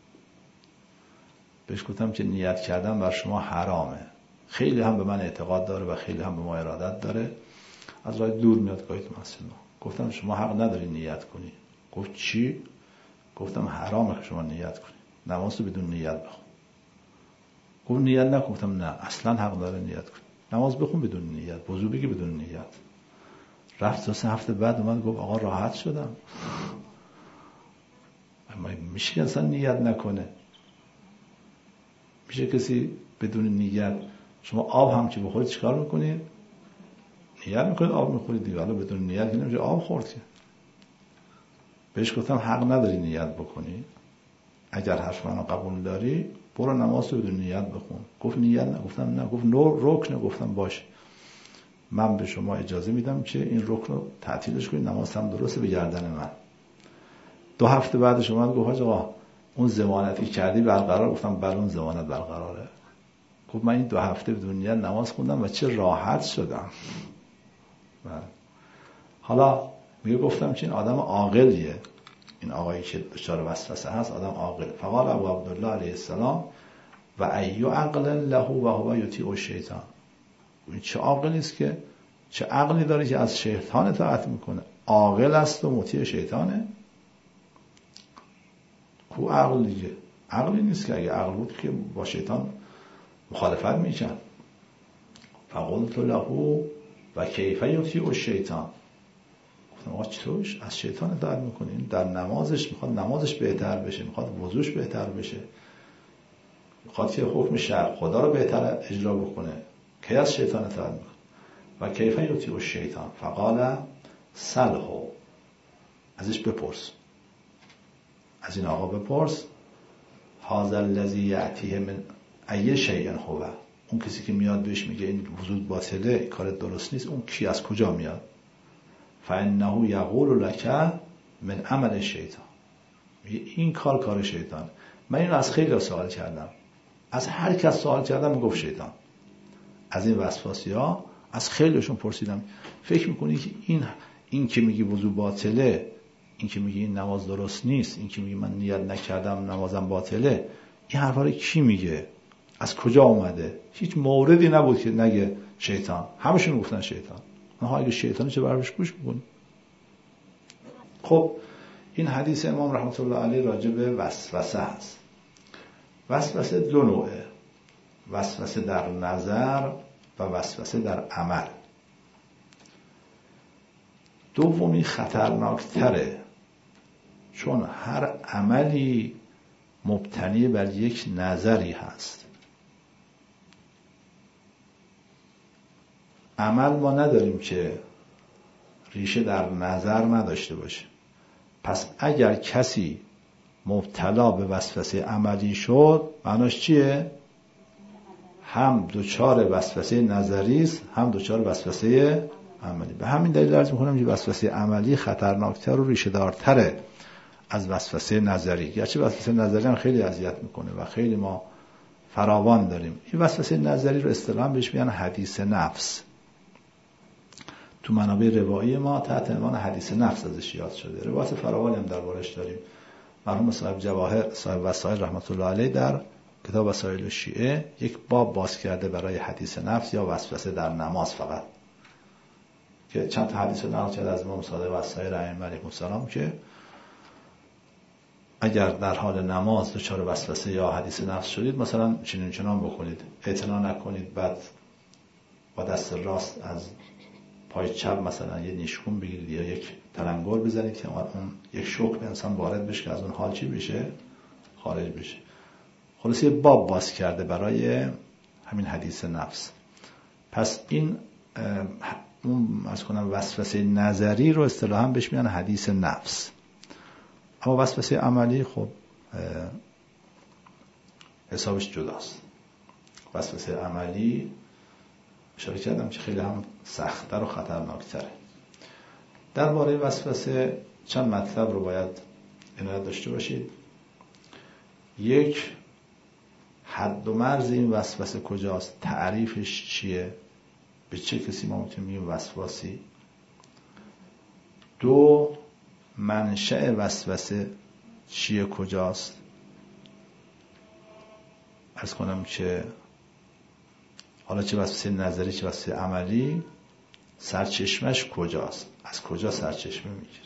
بهش گفتم که نیت کردن بر شما حرامه. خیلی هم به من اعتقاد داره و خیلی هم به ما ارادت داره، از راه دور میاد گاهی تو مسجد ما. گفتم شما حق نداری نیت کنی. گفت چی؟ گفتم حرامه که شما نیت کنی، نماز رو بدون نیت بخون. گفت نیت نکن. گفتم نه، اصلا حق داره نیت کنی، نماز بخون بدون نیت، وضو بگی بدون نیت. رفت تا سه هفته بعد اومد گفت آقا راحت شدم. اما میشه که اصلا نیت نکنه؟ میشه کسی بدون نیت؟ شما آب هم که بخورید چیکار میکنید؟ نیت میکنید آب میخورید دیگه. حالا بدون نیت که نمیشه آب خورد که. بهش گفتم حق نداری نیت بکنی، اگر حرف منو قبول داری برو نماز رو بدون نیت بخون. گفت نیت نه. گفتم نه. گفت نو رکن. گفتم باشه، من به شما اجازه میدم که این رکن رو تعطیلش کنید، نماز هم درسته به گردن من. دو هفته بعدش اومد گفت حاج آقا اون ضمانتی کردی برقرار؟ گفتم بله اون ضمانت برقراره. گفت من این دو هفته بدون نیت نماز خوندم و چه راحت شدم. حالا میگه گفتم که این آدم عاقلیه، این آقایی که دچار وسوسه هست آدم عاقل. فقال ابو عبدالله علیه السلام و ایو عقل له و هو یطیع الشیطان. این چه عاقلی است که چه عقلی داره که از شیطان اطاعت میکنه؟ عاقل است و مطیع شیطانه؟ کو عقل دیگه؟ عقلی نیست که. اگه عقل بود که با شیطان مخالفت میکن. فقلت له و کیف یطیع الشیطان. گفتم آقا چطورش از شیطان اطاعت میکنیم؟ در نمازش میخواد نمازش بهتر بشه، میخواد وضوش بهتر بشه، میخواد که حکم شرع خدا رو بهتر اجرا بکنه، کی از شیطان اطاعت میکنه؟ و کیف یطیع الشیطان فقال سلهو. ازش بپرس، از این آقا بپرس، هذا الذی یأتیه من ای شیء هو. اون کسی که میاد بهش میگه این وضو باطله، کار درست نیست، اون کی از کجا میاد؟ فانه یقول لک من عمل الشیطان. این کار کار شیطان. من اینو از خیلی سوال کردم، از هر کس سوال کردم میگفت شیطان. از این وسواسی‌ها از خیلیشون پرسیدم فکر میکنی که این این که میگی وضو باطله، این که میگی این نماز درست نیست، این که میگی من نیت نکردم نمازم باطله، این حرفا رو کی میگه؟ از کجا اومده؟ هیچ موردی نبود که نگه شیطان. همشون گفتن شیطان. نه اگه شیطانی چه برش گوش میکنی؟ خب این حدیث امام رحمت الله علیه راجع به وسوسه است. وسوسه دو نوعه، وسوسه در نظر و وسوسه در عمل. دومی خطرناکتره، چون هر عملی مبتنی بر یک نظری هست. عمل ما نداریم که ریشه در نظر نداشته باشه. پس اگر کسی مبتلا به وسوسه عملی شد، معناش چیه؟ هم دچار وسوسه نظری است، هم دچار وسوسه عملی. به همین دلیل عرض می‌کنم که وسوسه عملی خطرناکتر و ریشه دارتره از وسوسه نظری. گرچه وسوسه نظری هم خیلی اذیت میکنه و خیلی ما فراوان داریم. این وسوسه نظری رو اصطلاحاً بهش میگن حدیث نفس. تو منابع روایی ما تحت عنوان حدیث نفس ازش یاد شده. روایت فراوانی هم دربارش داریم. مرحوم صاحب جواهر صاحب وسائل رحمت الله علیه در کتاب وسائل شیعه یک باب باز کرده برای حدیث نفس یا وسوسه در نماز فقط، که چند تا حدیث نقل کرده از امام صادق و سایر ائمه علیهم السلام که اگر در حال نماز دچار وسوسه یا حدیث نفس شدید، مثلا چنین چنان بکنید، اعتنا نکنید، بعد با دست راست از پای چپ مثلا یه نیشگون بگیرید یا یک تلنگر بزنید که اون یک شوک به انسان وارد بشه که از اون حال چی بشه؟ خارج بشه. خلاص یه باب باز کرده برای همین حدیث نفس. پس این اون از کنم وسوسه نظری رو اصطلاحاً بهش میگن حدیث نفس. اما وسوسه عملی خب حسابش جداست. وسوسه عملی اشاره کردم که خیلی هم سخت‌تر و خطرناک‌تره. درباره وسوسه چند مطلب رو باید عنایت داشته باشید. یک، حد و مرز این وسوسه کجاست؟ تعریفش چیه؟ به چه کسی ما میتونیم بگیم وسواسی؟ دو، منشأ وسوسه چیه، کجاست؟ عرض کنم که حالا چه وسوسه نظری چه وسوسه عملی، سرچشمش کجاست؟ از کجا سرچشمه میگیره؟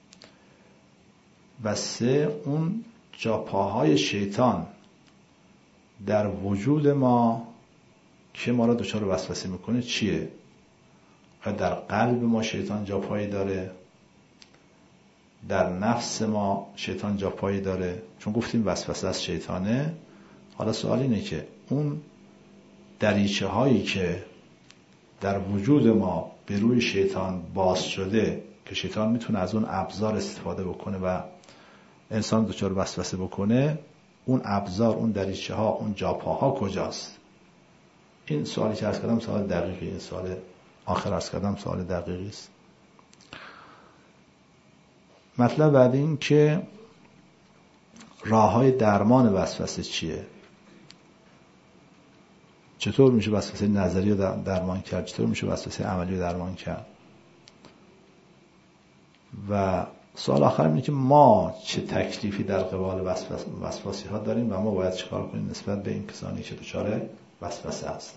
و سه، اون جاپاهای شیطان در وجود ما که ما را دچار وسوسه میکنه چیه؟ آیا در قلب ما شیطان جاپایی داره؟ در نفس ما شیطان جاپایی داره؟ چون گفتیم وسوسه از شیطانه. حالا سوال اینه که اون دریچه هایی که در وجود ما به روی شیطان باز شده که شیطان میتونه از اون ابزار استفاده بکنه و انسان دچار وسوسه بکنه، اون ابزار، اون دریچه ها، اون جاپاها کجاست؟ این سوالی که عرض کردم سوال دقیقی، این سوال آخر عرض کردم سوال دقیقی است. مطلب بعد این که راه های درمان وسوسه چیه؟ چطور میشه وسوسه نظری رو درمان کرد؟ چطور میشه وسوسه عملی رو درمان کرد؟ و سوال آخر اینه که ما چه تکلیفی در قبال وسواس وسواسی ها داریم و ما باید چیکار کنیم نسبت به این کسانی که دچار وسوسه هستن.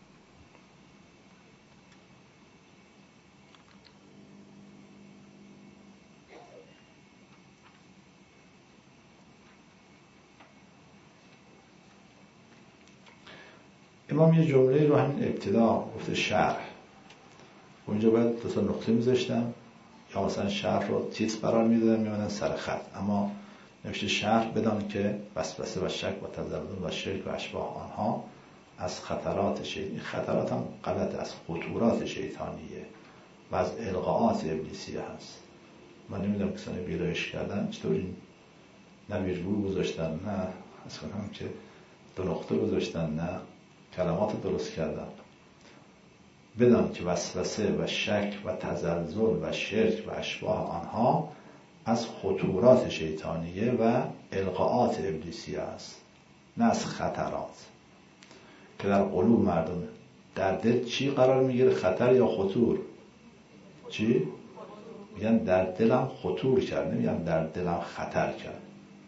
امام یه جمله رو همین ابتدا گفته شرح، اونجا باید دو تا نقطه میذاشتم یا مثلا شرح رو تیتر قرار میدادم میمونن سر خط، اما نوشته شرح بدان که وسوسه و شک و تزلزل و شرک و اشباه آنها از خطرات شیطانی، خطرات هم غلط، از خطورات شیطانیه و از القاءات ابلیسیه هست. من نمیدونم کسانی ویرایش کردن چطور این نه ویرگول گذاشتن، نه اصلا هم که دو نقطه گذاشتن، نه کلمات درست کردن. بدان که وسوسه و شک و تزلزل و شرک و اشباه آنها از خطورات شیطانیه و القاءات ابلیسیه است، نه از خطرات که در قلوب مردم. در دل چی قرار میگیره؟ خطر یا خطور؟ چی؟ میگن در دلم خطور کرد، نمیگن در دلم خطر کرد.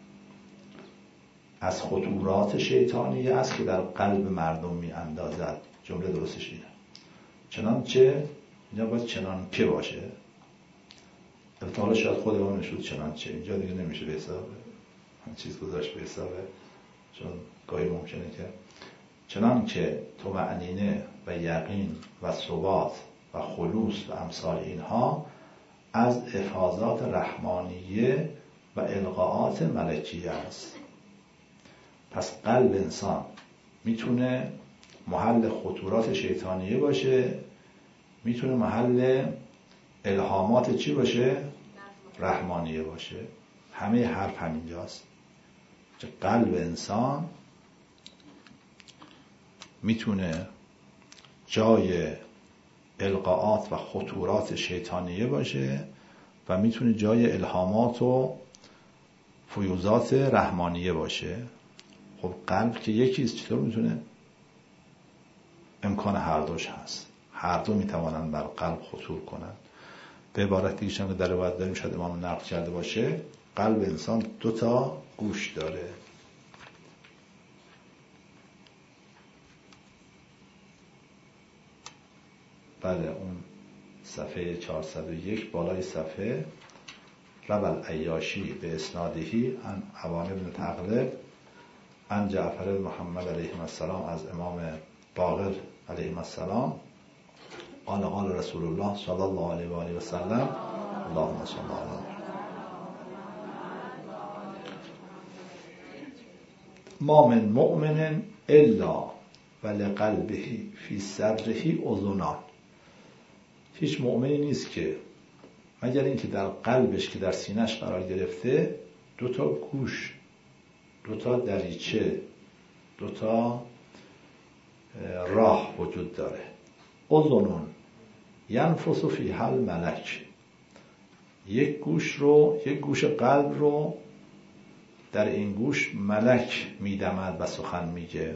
از خطورات شیطانیه است که در قلب مردم می اندازد. جمله درستش اینه. چنانچه اینجا باید چنان که باشه. البته شاید خود ما نشود چنانچه، اینجا دیگه نمیشه به حساب هم چیز گذاشت به حساب، چون گاهی ممکنه که چنان که طمأنینه و یقین و ثبات و خلوص و امثال اینها از افاضات رحمانیه و القاءات ملکیه است. پس قلب انسان میتونه محل خطورات شیطانیه باشه، میتونه محل الهامات چی باشه؟ رحمانیه باشه. همه حرف همینجاست که قلب انسان میتونه جای القاءات و خطورات شیطانیه باشه و میتونه جای الهامات و فیوضات رحمانیه باشه. خب قلب که یکیست، چطور میتونه؟ امکان هر دوش هست، هر دو میتوانند بر قلب خطور کنند. به عبارت دیگه که در روایت داریم، شاید امام نقل کرده باشه، قلب انسان دو تا گوش داره. بله، اون صفحه چهارصد و یک بالای صفحه، ربل عیاشی به اسنادهی عن عوان بن تغلب عن جعفر محمد علیه السلام از امام باقر علیه السلام قال قال رسول الله صلی الله علیه و آله و سلم اللهم صل علی ما من مؤمن الا ولقلبه فی صدره اذنان. هیچ مؤمنی نیست که مگر اینکه در قلبش که در سینه‌اش قرار گرفته دو تا گوش، دو تا دریچه، دو تا راه وجود داره. اذنون ینفث فیها الملک، یک گوش رو، یک گوش قلب رو در این گوش ملک میدمد و سخن میگه،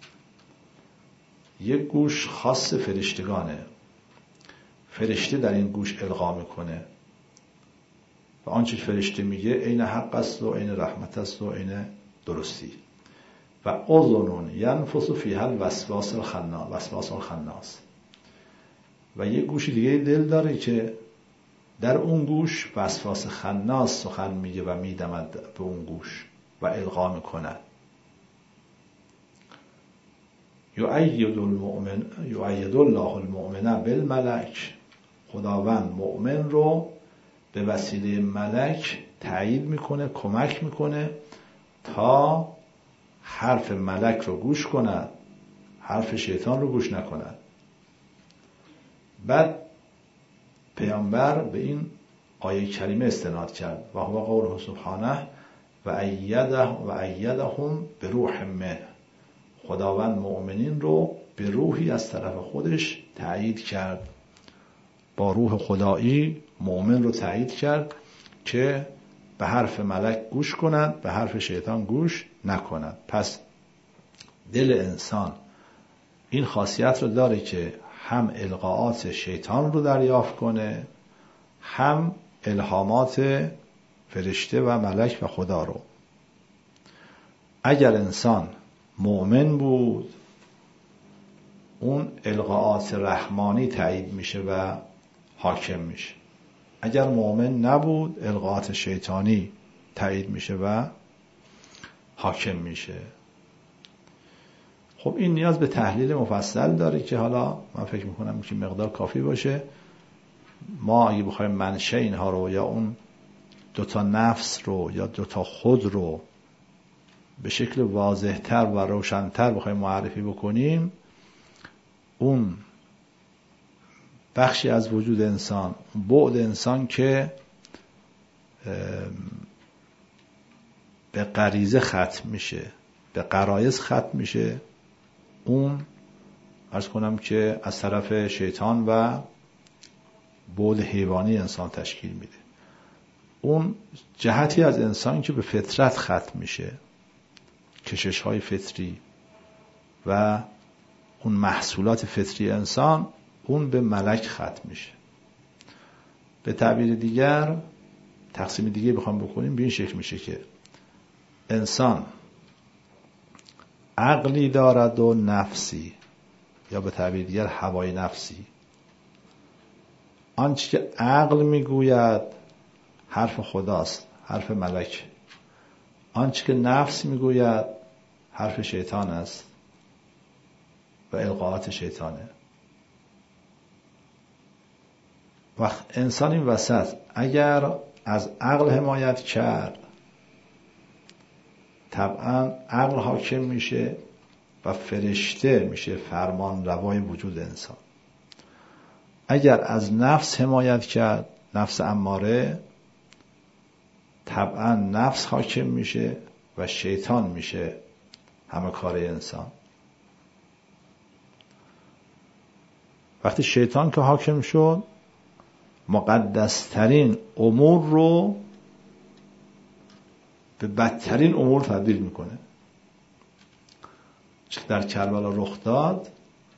یک گوش خاص فرشتگانه، فرشته در این گوش القا میکنه و آنچه فرشته میگه عین حق است و عین رحمت است و عین درستی. و اذن ینفث فیها الوسواس الخناس، وسواس الخناس. و یک گوش دیگه دل داره که در اون گوش وسواس خناس سخن میگه و میدمد به اون گوش و القا میکنه. یؤید المؤمن یؤید الله المؤمن بالملک، خداوند مؤمن رو به وسیله ملک تأیید میکنه، کمک میکنه تا حرف ملک رو گوش کند، حرف شیطان رو گوش نکند. بعد پیامبر به این آیه کریمه استناد کرد و هو قوله سبحانه و ایده و ایدهم به روح منه، خداوند مؤمنین رو به روحی از طرف خودش تأیید کرد، با روح خدایی مؤمن رو تأیید کرد که به حرف ملک گوش کنند، به حرف شیطان گوش نکنند. پس دل انسان این خاصیت رو داره که هم القاءات شیطان رو دریافت کنه، هم الهامات فرشته و ملک و خدا رو. اگر انسان مؤمن بود، اون القاءات رحمانی تایید میشه و حاکم میشه. اگر مؤمن نبود، القاءات شیطانی تایید میشه و حاکم میشه. خب این نیاز به تحلیل مفصل داره که حالا من فکر میکنم که مقدار کافی باشه. ما اگه بخوایم منشأ اینها رو یا اون دوتا نفس رو یا دوتا خود رو به شکل واضح‌تر و روشن‌تر بخوایم معرفی بکنیم، اون بخشی از وجود انسان، بعد انسان که به غریزه ختم میشه، به غرایز ختم میشه، اون عرض کنم که از طرف شیطان و بعد حیوانی انسان تشکیل میده. اون جهتی از انسان که به فطرت ختم میشه، کشش های فطری و اون محصولات فطری انسان، اون به ملک ختم میشه. به تعبیر دیگر، تقسیم دیگه بخوام بکنیم به این شکل میشه که انسان عقلی دارد و نفسی، یا به تعبیر دیگر هوای نفسی. آنچه که عقل میگوید حرف خداست، حرف ملک. آنچه که نفس میگوید حرف شیطان است و القاءات شیطانه. وقت انسان این وسط اگر از عقل حمایت کرد، طبعا عقل حاکم میشه و فرشته میشه فرمان روای وجود انسان. اگر از نفس حمایت کرد، نفس اماره، طبعا نفس حاکم میشه و شیطان میشه همه کار انسان. وقتی شیطان که حاکم شد، مقدسترین امور رو به بدترین امور تبدیل میکنه. چه در کربلا رخ داد،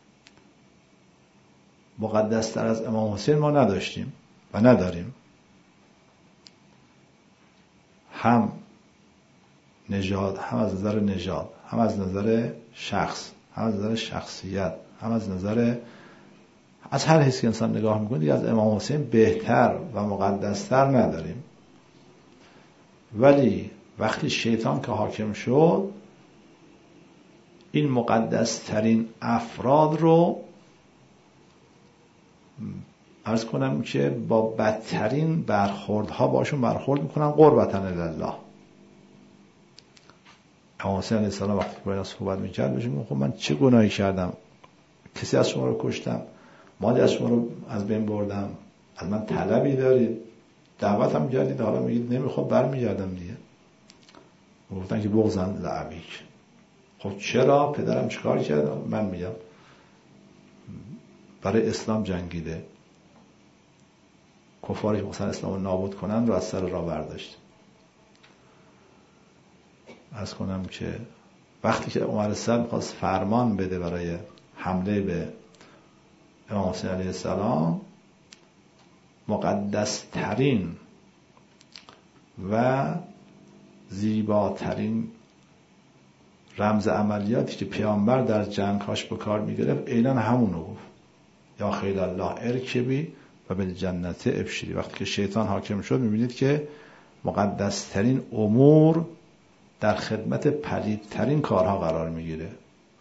مقدستر از امام حسین ما نداشتیم و نداریم. هم نژاد، هم از نظر نژاد، هم از نظر شخص، هم از نظر شخصیت، هم از نظر از هر حیث که انسان نگاه میکنه، دیگه از امام حسین بهتر و مقدستر نداریم. ولی وقتی شیطان که حاکم شد، این مقدسترین افراد رو عرض کنم که با بدترین برخوردها باشون برخورد میکنن، قربتن الله. امام حسین علیه السلام وقتی با اینا صحبت میکرد بهش میگه خب من چه گناهی کردم؟ کسی از شما رو کشتم؟ مالی از شما رو از بین بردم؟ از من طلبی دارید؟ دعوتم کردید حالا میگید نمیخواد، برمیگردم دیگه. گفتن که بغضن لعبیک. خب چرا؟ پدرم چیکار کرد؟ من میگم برای اسلام جنگیده، کفاری که مثلا اسلام رو نابود کنن رو از سر راه برداشت. عرض کنم که وقتی که عمر صدر می‌خواست فرمان بده برای حمله به امام حسین علیه السلام، مقدس ترین و زیباترین رمز عملیاتی که پیامبر در جنگ‌هاش به کار می‌گرفت عیناً همونو گفت، یا خیل الله ارکبی و بالجنت ابشری. وقتی که شیطان حاکم شد می‌بینید که مقدس ترین امور در خدمت پلیدترین کارها قرار می‌گیره.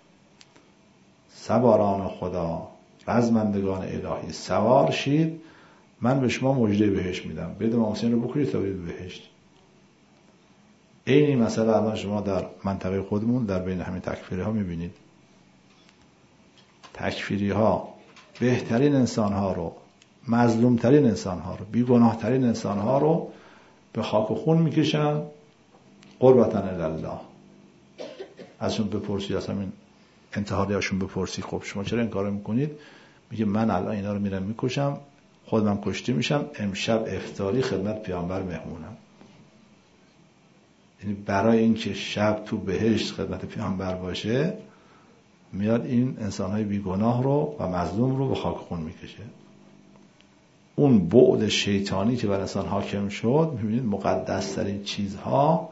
سواران خدا، رزمندگان الهی، سوار شید، من به شما مژده بهشت میدم، بده امام حسین رو بکشید تا برید بهشت. این مسئله الان شما در منطقه خودمون در بین همین تکفیری ها میبینید. تکفیری ها بهترین انسان ها رو، مظلوم ترین انسان ها رو، بیگناه ترین انسان ها رو به خاک و خون میکشن قربتاً الله. ازشون بپرسی، از همین انتحاری هاشون بپرسی خب شما چرا این کارو میکنید؟ میگه من الان اینا رو میرم میکشم، خودم کشته میشم، امشب افطاری خدمت پیامبر مهمونم. یعنی برای اینکه شب تو بهشت خدمت پیامبر باشه میاد این انسانهای بیگناه رو و مظلوم رو به خاک خون میکشه. اون بعد شیطانی که بر انسان حاکم شد، میبینید مقدس ترین چیزها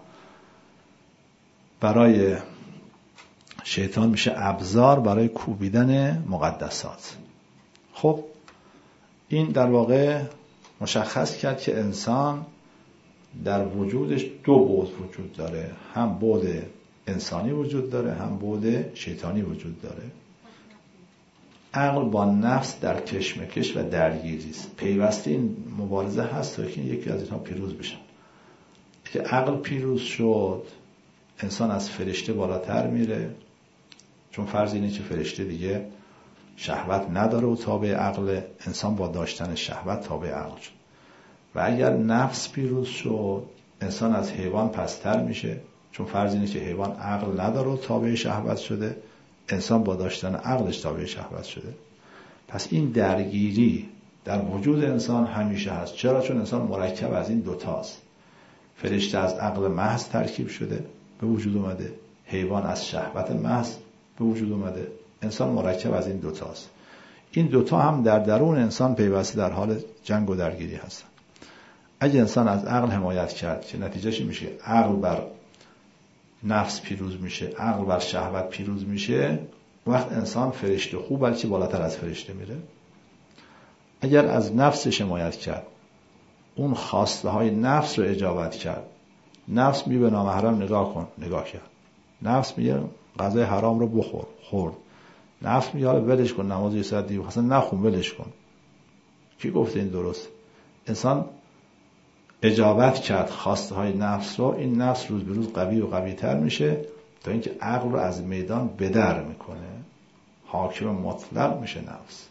برای شیطان میشه ابزار برای کوبیدن مقدسات. خب این در واقع مشخص کرد که انسان در وجودش دو بعد وجود داره، هم بعد انسانی وجود داره، هم بعد شیطانی وجود داره. عقل با نفس در کشمکش و درگیری است. پیوسته این مبارزه هست تا که یکی از اینها پیروز بشن. که عقل پیروز شد، انسان از فرشته بالاتر میره، چون فرض اینه که فرشته دیگه شهوت نداره و تابع عقل، انسان با داشتن شهوت تابع عقل شد. و اگر نفس پیروز شد، انسان از حیوان پستر میشه، چون فرض اینه که حیوان عقل نداره و تابع شهوت شده، انسان با داشتن عقلش تابع شهوت شده. پس این درگیری در وجود انسان همیشه هست. چرا؟ چون انسان مرکب از این دوتاست. فرشته از عقل محض ترکیب شده به وجود اومده، حیوان از شهوت محض به وجود اومده، انسان مرکب از این دوتاست. این دوتا هم در درون انسان پیوسته در حال جنگ و درگیری هستن. اگه انسان از عقل حمایت کرد که نتیجهش میشه عقل بر نفس پیروز میشه، عقل بر شهوت پیروز میشه، وقت انسان فرشته خوب بلکه بالاتر از فرشته میره. اگر از نفسش حمایت کرد، اون خواسته های نفس رو اجابت کرد، نفس میگه به نامحرم نگاه کن، نگاه کرد. نفس میگه غذای حرام رو بخور، خورد. نفس میگه حالا ولش کن، نماز یه ساعت دیگه اصلا نخون، ولش کن. کی گفته این درست؟ انسان اجابت کرد خواسته های نفس رو، این نفس روز به روز قوی و قوی تر میشه تا اینکه عقل رو از میدان بدر میکنه، حاکم مطلق میشه نفس.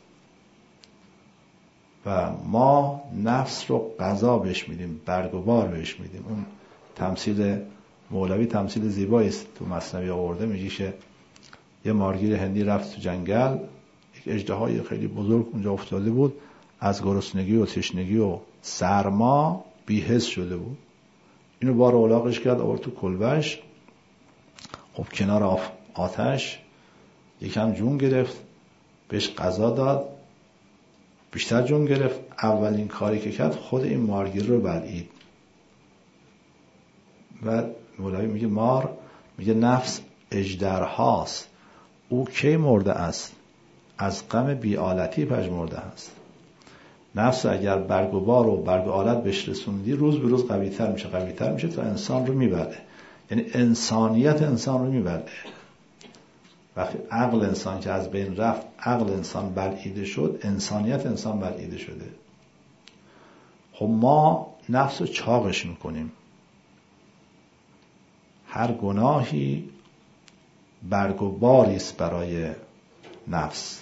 و ما نفس رو قضا بهش میدیم، برگ و بار بهش میدیم. اون تمثیل مولوی تمثیل زیبایی است تو مثنوی آورده، میگه که یه مارگیر هندی رفت تو جنگل، یک اژدهای خیلی بزرگ اونجا افتاده بود، از گرسنگی و تشنگی و سرما بی‌حس شده بود. اینو بار اولاغش کرد، آورد تو کلبش، خب کنار آتش یکم جون گرفت، بهش غذا داد، بیشتر جون گرفت. اولین کاری که کرد خود این مارگیر رو بلعید. و مولوی میگه مار، میگه نفس اژدرهاست، او کی مرده است؟ از غم بی‌آلتی پژمرده است. نفس اگر برگ و بار و برگ و آلت بهش رسوندی، روز به روز قوی‌تر میشه قوی‌تر میشه تا انسان رو میبره. یعنی انسانیت انسان رو میبره. وقتی عقل انسان که از بین رفت، عقل انسان بلعیده شد، انسانیت انسان بلعیده شده. خب ما نفس رو چاقش میکنیم. هر گناهی برگ و باری است برای نفس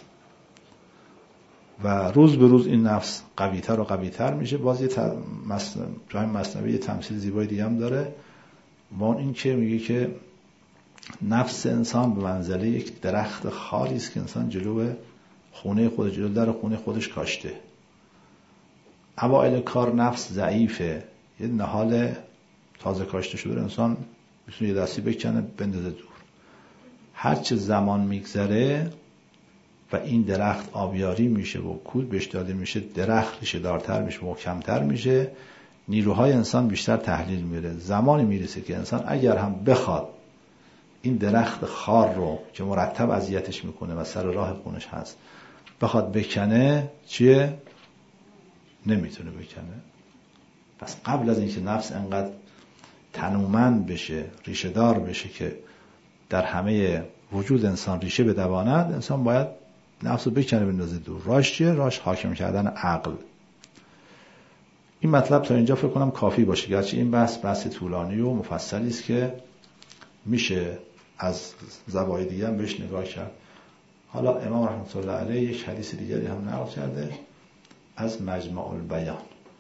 و روز به روز این نفس قوی‌تر و قوی‌تر میشه. باز یه جای مثنوی یه تمثیل زیبای دیگه هم داره، با این که میگه که نفس انسان به منزله یک درخت خالی است که انسان جلو خونه خود جلو در خونه خودش کاشته. اوائل کار نفس ضعیفه، یه نهال تازه کاشته شده انسان میتونه یه دستی بکنه بندازه دور. هرچه زمان میگذره و این درخت آبیاری میشه و کود بهش داده میشه، درخت ریشه دارتر میشه، محکمتر میشه، نیروهای انسان بیشتر تحلیل میره. زمانی میرسه که انسان اگر هم بخواد این درخت خار رو که مرتب اذیتش میکنه و سر راه خونش هست بخواد بکنه، چیه؟ نمیتونه بکنه. پس قبل از اینکه نفس انقدر تنومند بشه، ریشه دار بشه که در همه وجود انسان ریشه بدواند، انسان باید نفس رو بکنه بندازه دور. راش چیه؟ راش حاکم کردن عقل. این مطلب تا اینجا فکر کنم کافی باشه، گرچه این بحث بحث طولانی و مفصلی است که میشه از زوایای دیگه هم بهش نگاه کرد. حالا امام رحمت الله علیه یک حدیث دیگری هم نقل کرده از مجمع البیان.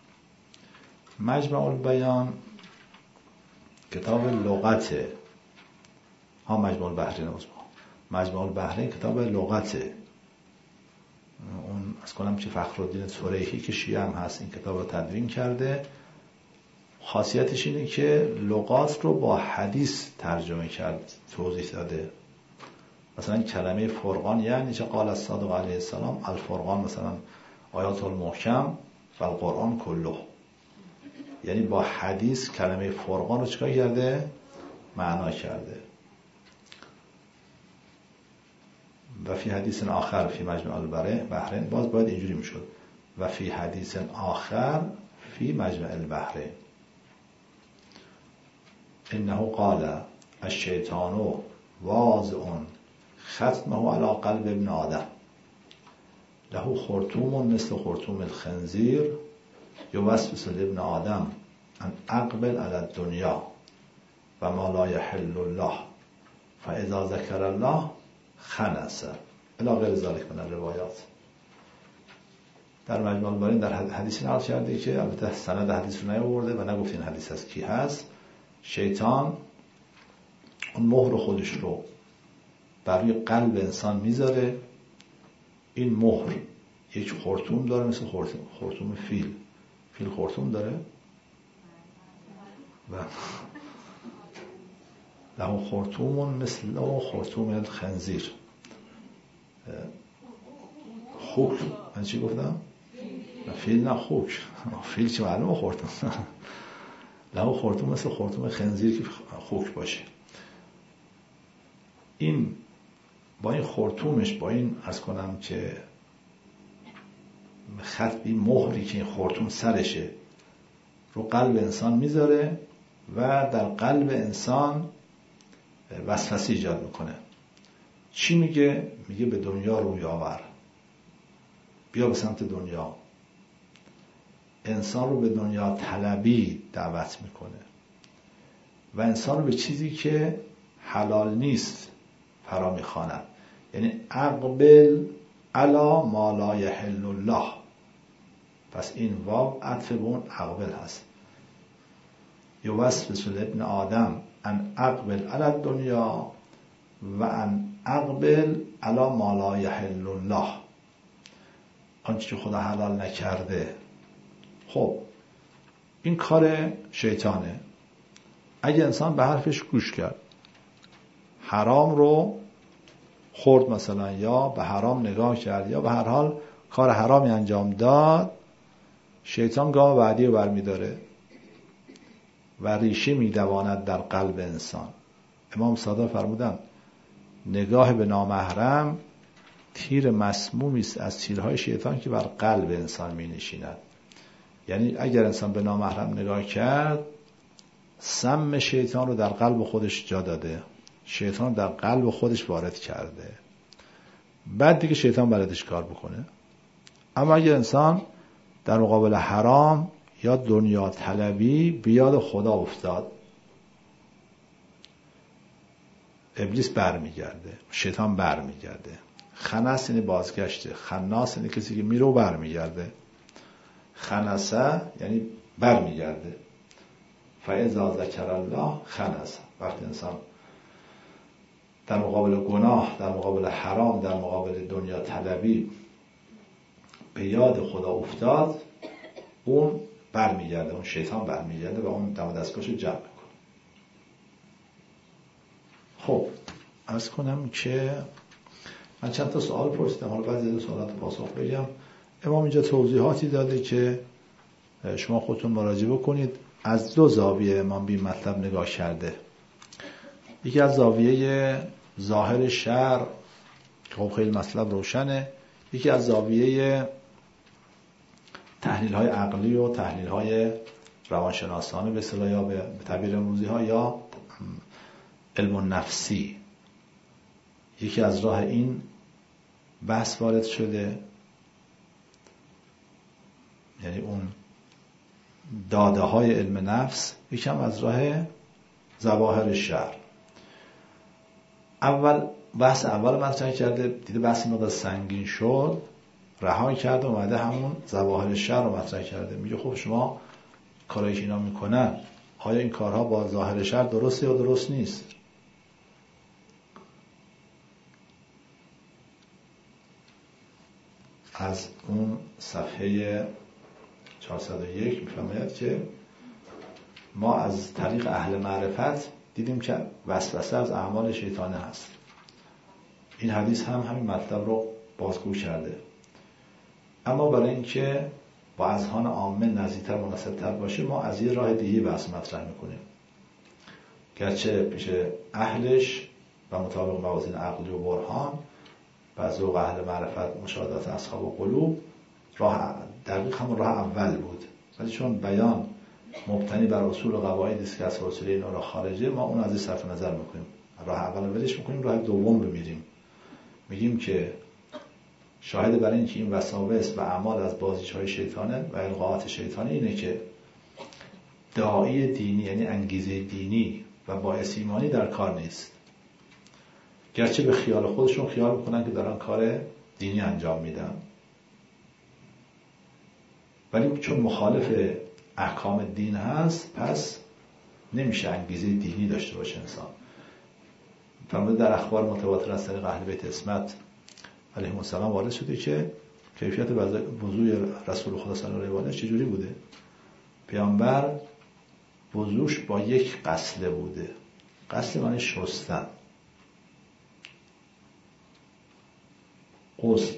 مجمع البیان کتاب لغته، ها مجمع البحرین، مجمع البحرین کتاب لغته. اون از کنم که فخرالدین طریحی که شیعه هم هست این کتاب رو تدوین کرده. خاصیتش اینه که لغات رو با حدیث ترجمه کرد، توضیح داده. مثلا کلمه فرقان یعنی چه؟ قال الصادق علیه السلام الفرقان مثلا آیات المحکم و القرآن کله. یعنی با حدیث کلمه فرقان رو چکار کرده؟ معنا کرده. و فی حدیث آخر فی مجمع البحرین، باز باید اینجوری میشد و فی حدیث آخر فی مجمع البحرین انه قال الشیطان واضع ختمه علی قلب ابن آدم له خرطوم مثل خرطوم الخنزیر یوسوس لابن آدم ان اقبل علی الدنیا و ما لا یحل الله فاذا ذکر الله خنس الی غیر ذلک من الروایات. در مجموع البحرین در حدیثی نقل کرده که البته سند حدیث رو نیاورده و نگفت این حدیث از کی هست. شیطان اون مهر خودش رو بر روی قلب انسان میذاره. این مهر یک خرطوم داره مثل خرطوم, خرطوم فیل. فیل خرطوم داره و له خرطوم مثل خرطوم الخنزیر. خوک، من چی گفتم؟ فیل نه خوک. فیل چه معلومه خرطوم. له خرطوم مثل خرطوم خنزیر که خوک باشه. این با این خرطومش، با این عرض کنم که خطی مهری که این خرطوم سرشه رو قلب انسان میذاره و در قلب انسان وسوسه ایجاد میکنه. چی میگه؟ میگه به دنیا روی آور، بیا به سمت دنیا. انسان رو به دنیا طلبی دعوت میکنه و انسان رو به چیزی که حلال نیست فرا میخواند. یعنی اقبل علی ما لا یحل الله. پس این واو عطف به اون اقبل هست. یوسوس لابن آدم ان اقبل علی الدنیا و ان اقبل علی ما لا یحل الله، آنچه که خدا حلال نکرده. خب این کار شیطانه. اگه انسان به حرفش گوش کرد، حرام رو خورد مثلا، یا به حرام نگاه کرد، یا به هر حال کار حرامی انجام داد، شیطان گام بعدی رو برمی داره و ریشه می دواند در قلب انسان. امام صادق فرمودن نگاه به نامحرم تیر مسمومی است از تیرهای شیطان که بر قلب انسان می نشیند. یعنی اگر انسان به نامحرم نگاه کرد، سم شیطان رو در قلب خودش جا داده، شیطان در قلب خودش وارد کرده، بعد دیگه شیطان بلدش کار بکنه. اما اگر انسان در مقابل حرام یا دنیا طلبی بیاد خدا افتاد، ابلیس بر میگرده، شیطان بر میگرده. خنس یعنی بازگشته، خناس یعنی کسی که میره و بر میگرده. خنسه یعنی بر میگرده. فاذا ذکر الله خنس. وقتی انسان در مقابل گناه، در مقابل حرام، در مقابل دنیا طلبی به یاد خدا افتاد، اون برمیگرده، اون شیطان برمیگرده و اون دم دستگاهشو جمع میکنه. خب عرض کنم که من چند تا سوال پرسیدم، حالا بعد از سوالات پاسخ بگم. امام اینجا توضیحاتی داده که شما خودتون مراجعه بکنید. از دو زاویه امام به مطلب نگاه کرده. یکی از زاویه ظاهر شرع که خب خیلی مطلب روشنه، یکی از زاویه تحلیل های عقلی و تحلیل های روانشناسانه به اصطلاح یا به تعبیر امروزی ها یا علم النفسی. یکی از راه این بحث وارد شده، یعنی اون داده های علم نفس، یکم از راه ظواهر شرع. اول بحث اول مطرح کرده، دیده بحث مقدار سنگین شد، رها کرده، اومده همون ظواهر شرع رو مطرح کرده. میگه خب شما کارایی که اینا میکنن، آیا این کارها با ظاهر شرع درسته یا درست نیست؟ از اون صفحه چهارصد و یک میفرماید که ما از طریق اهل معرفت دیدیم که وسوسه از اعمال شیطانه هست. این حدیث هم همین مطلب رو بازگو کرده. اما برای اینکه با اذهان عامه نزدیکتر مناسبتر باشه، ما از یه راه دیگه بحث مطرح میکنیم، گرچه پیش اهلش و مطابق موازین عقلی و برهان و از ذوق اهل معرفت مشاهدات اصحاب و قلوب راه دقیق همون راه اول بود، ولی چون بیان مبتنی بر اصول و قواعدی است که از اصول اینا را خارجه، ما اون از این صرف نظر میکنیم، راه اول رو ولش میکنیم، راه دوم رو میریم. میگیم که شاهد برای اینکه این وساوس و اعمال از بازیچه‌های شیطانه و القاءات شیطانی اینه که داعی دینی، یعنی انگیزه دینی و باعث ایمانی در کار نیست، گرچه به خیال خودشون خیال میکنن که دارن کار دینی انجام میدن، ولی چون مخالف احکام دین هست پس نمیشه انگیزه دینی داشته باشه انسان. فرموده در اخبار متواتر از طریق اهل بیت عصمت علیهم السلام وارد شده که کیفیت وضوء رسول خدا صلی الله علیه و آله چجوری بوده؟ پیامبر وضوش با یک غسله بوده. غسل معنی شستن. غسل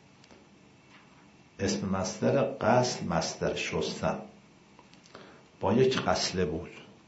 اسم مصدر، غسل مصدر شستن، با یک غسله بود.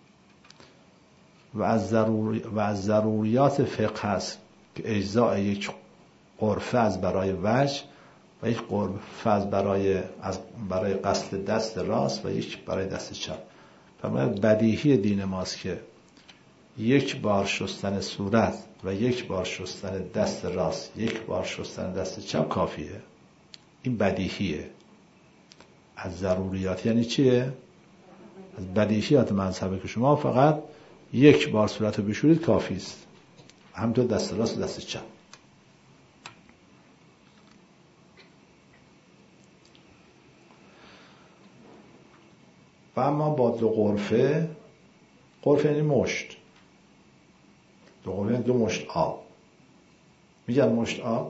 و از ضروری و از ضروریات فقه هست که اجزاء یک غرفه از برای وجه و یک غرفه از برای از برای غسل دست راست و یک برای دست چپ. فرماید بدیهی دین ماست که یک بار شستن صورت و یک بار شستن دست راست، یک بار شستن دست چپ کافیه. این بدیهیه. از ضروریات یعنی چیه؟ از بدیهیات مذهبه که شما فقط یک بار صورت رو بشورید کافی است، همونطور دست راست و دست چپ. و اما با دو غرفه، غرفه یعنی مشت، دو غرفه یعنی دو مشت آب. میگن مشت آب؟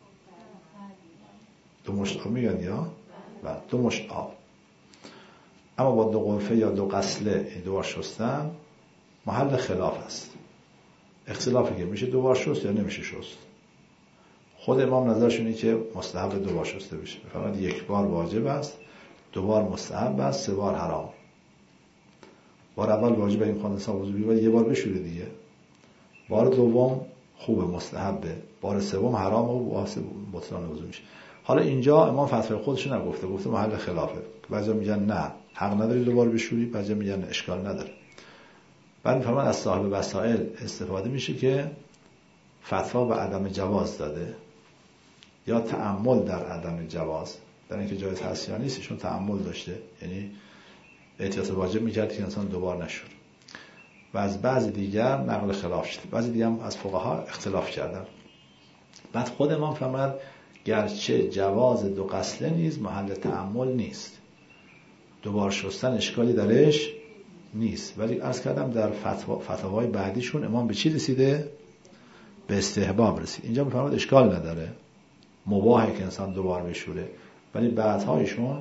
دو مشت آب میگن یا؟ بله، دو مشت آب. اما با دو غرفه یا دو غسله، دو بار شستن، محل خلاف است. اختلافی که میشه دو بار شست یا نمیشه شست. خود امام نظرشون اینه که مستحب دو بار شسته بشه. فقط یک بار واجب است، دو بار مستحب است، سه بار حرام. بار اول واجب این خانه صاحب وضو بیاره، یه بار بشوره دیگه. بار دوم خوبه، مستحبه. بار سوم حرام و واسه بطلان وضو میشه. حالا اینجا امام فتوای خودش نگفته، گفته محل خلافه. بعضیا میگن نه، حق نداری دو بار بشوری، بعضیا میگن اشکال نداره. بعد میفهمن از صاحب وسائل استفاده میشه که فتوا به عدم جواز داده یا تأمل در عدم جواز، در اینکه جایز هست یا نیست. ایشون تأمل داشته، یعنی احتیاط واجب میکرد که انسان دوبار نشور. و از بعضی دیگر نقل خلاف شده، بعضی دیگر هم از فقها اختلاف کردن. بعد خود امام فرمود گرچه جواز دو غسله نیز محل تأمل نیست، دوبار شستن اشکالی درش نیست، ولی عرض کردم در فتوا فتاوای بعدیشون امام به چی رسیده؟ به استحباب رسید. اینجا میفرماد اشکال نداره، مباهه که انسان دوبار بشوره، ولی بعدها ایشون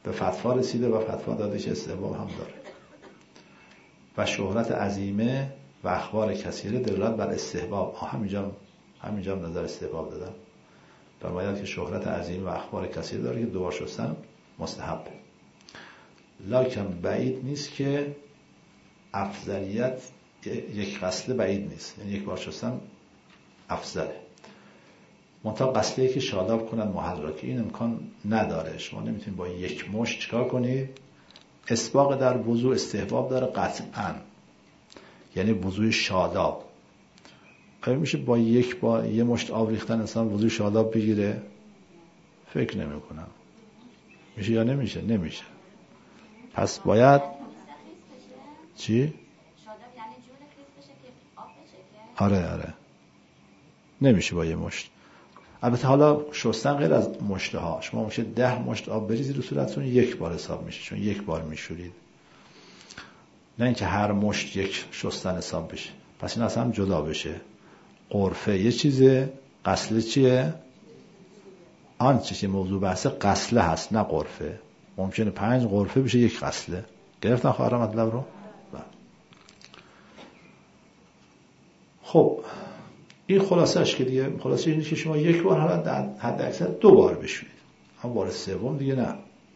به فتوا رسیده و فتوا داده که استحباب هم داره و شهرت عظیمه و اخبار کثیره دلالت بر استحباب. همینجا همینجا نظر استحباب دادم، فرماید که شهرت عظیم و اخبار کثیره داره که دوبار شستن مستحبه، لکن بعید نیست که افضلیت یک غسله بعید نیست، یعنی یک بار شستن افضله. منتها غسله که شاداب کنن محل را که این امکان نداره. شما نمیتونید با یک مشت چیکار کنید؟ اسباق در وضو استحباب داره قطعا، یعنی وضوء شاداب. آیا میشه با یک با یه مشت آب ریختن انسان وضوء شاداب بگیره؟ فکر نمی کنم. میشه یا نمیشه؟ نمیشه. پس باید چی؟ آره آره نمیشه با یه مشت. البته حالا شستن غیر از مشته ها، شما میشه ده مشت آب بریزید رو صورتتون یک بار حساب میشه، چون یک بار میشورید، نه اینکه هر مشت یک شستن حساب بشه. پس این اصلا جدا بشه. قرفه یه چیزه، غسله چیه؟ آن چیزی موضوع بحث غسله هست نه قرفه. ممکنه پنج قرفه بشه یک غسله. گرفتن خواهرم مطلب رو؟ خب این خلاصش که دیگه خلاصه اینه که شما یک بار حالا حد اکثر دو بار بشورید، اما بار سوم دیگه نه.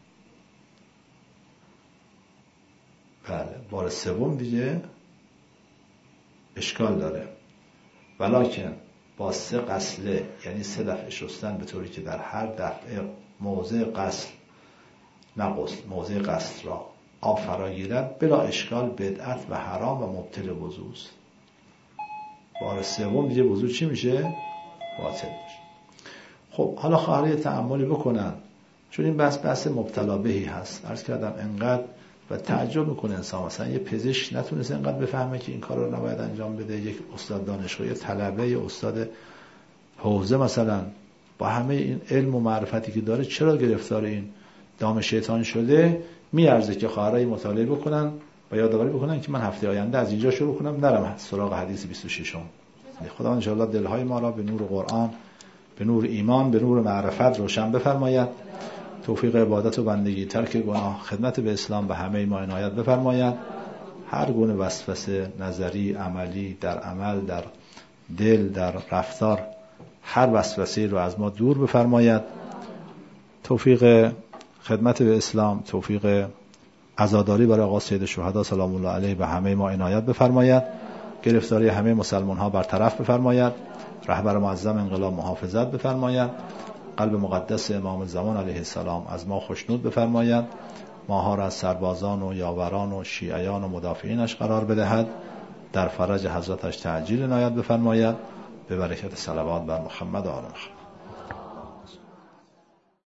بله بار سوم دیگه اشکال داره. ولکن با سه غسله یعنی سه دفعه شستن به طوری که در هر دفعه موضع غسل نه غسل موضع غسل را آب فرا گیرد بلا اشکال بدعت و حرام و مبطل وضو است. بار سوم دیگه وضو چی میشه؟ باطل میشه. خب حالا خواهر تأملی بکنن، چون این بحث بحث مبتلا بهی هست. عرض کردم انقدر و تعجب میکنه انسان، مثلا یه پزشک نتونست انقدر بفهمه که این کار رو نباید انجام بده، یک استاد دانشگاه، یه طلبه، یه استاد حوزه مثلا با همه این علم و معرفتی که داره چرا گرفتار این دام شیطان شده؟ میارزه که خواهرای مطالعه بکنن و یادآوری بکنن که من هفته آینده از اینجا شروع کنم نرم سراغ حدیث بیست و شش م. خدا ان شاءالله دلهای ما را به نور قرآن، به نور ایمان، به نور معرفت روشن بفرماید. توفیق عبادت و بندگی، ترک گناه، خدمت به اسلام به همه ما عنایت بفرماید. هر گونه وسوسه نظری، عملی، در عمل، در دل، در رفتار، هر وسوسه‌ای رو از ما دور بفرماید. توفیق خدمت به اسلام، توفیق عزاداری برای آقا سید شهدا سلام الله علیه به همه ما عنایت بفرماید. گرفتاری همه مسلمان ها برطرف بفرماید. رهبر معظم انقلاب محافظت بفرماید. قلب مقدس امام زمان علیه السلام از ما خوشنود بفرماید. ماها را از سربازان و یاوران و شیعیان و مدافعینش قرار بدهد. در فرج حضرتش تعجیل عنایت بفرماید. به برکت صلوات بر محمد و آل محمد.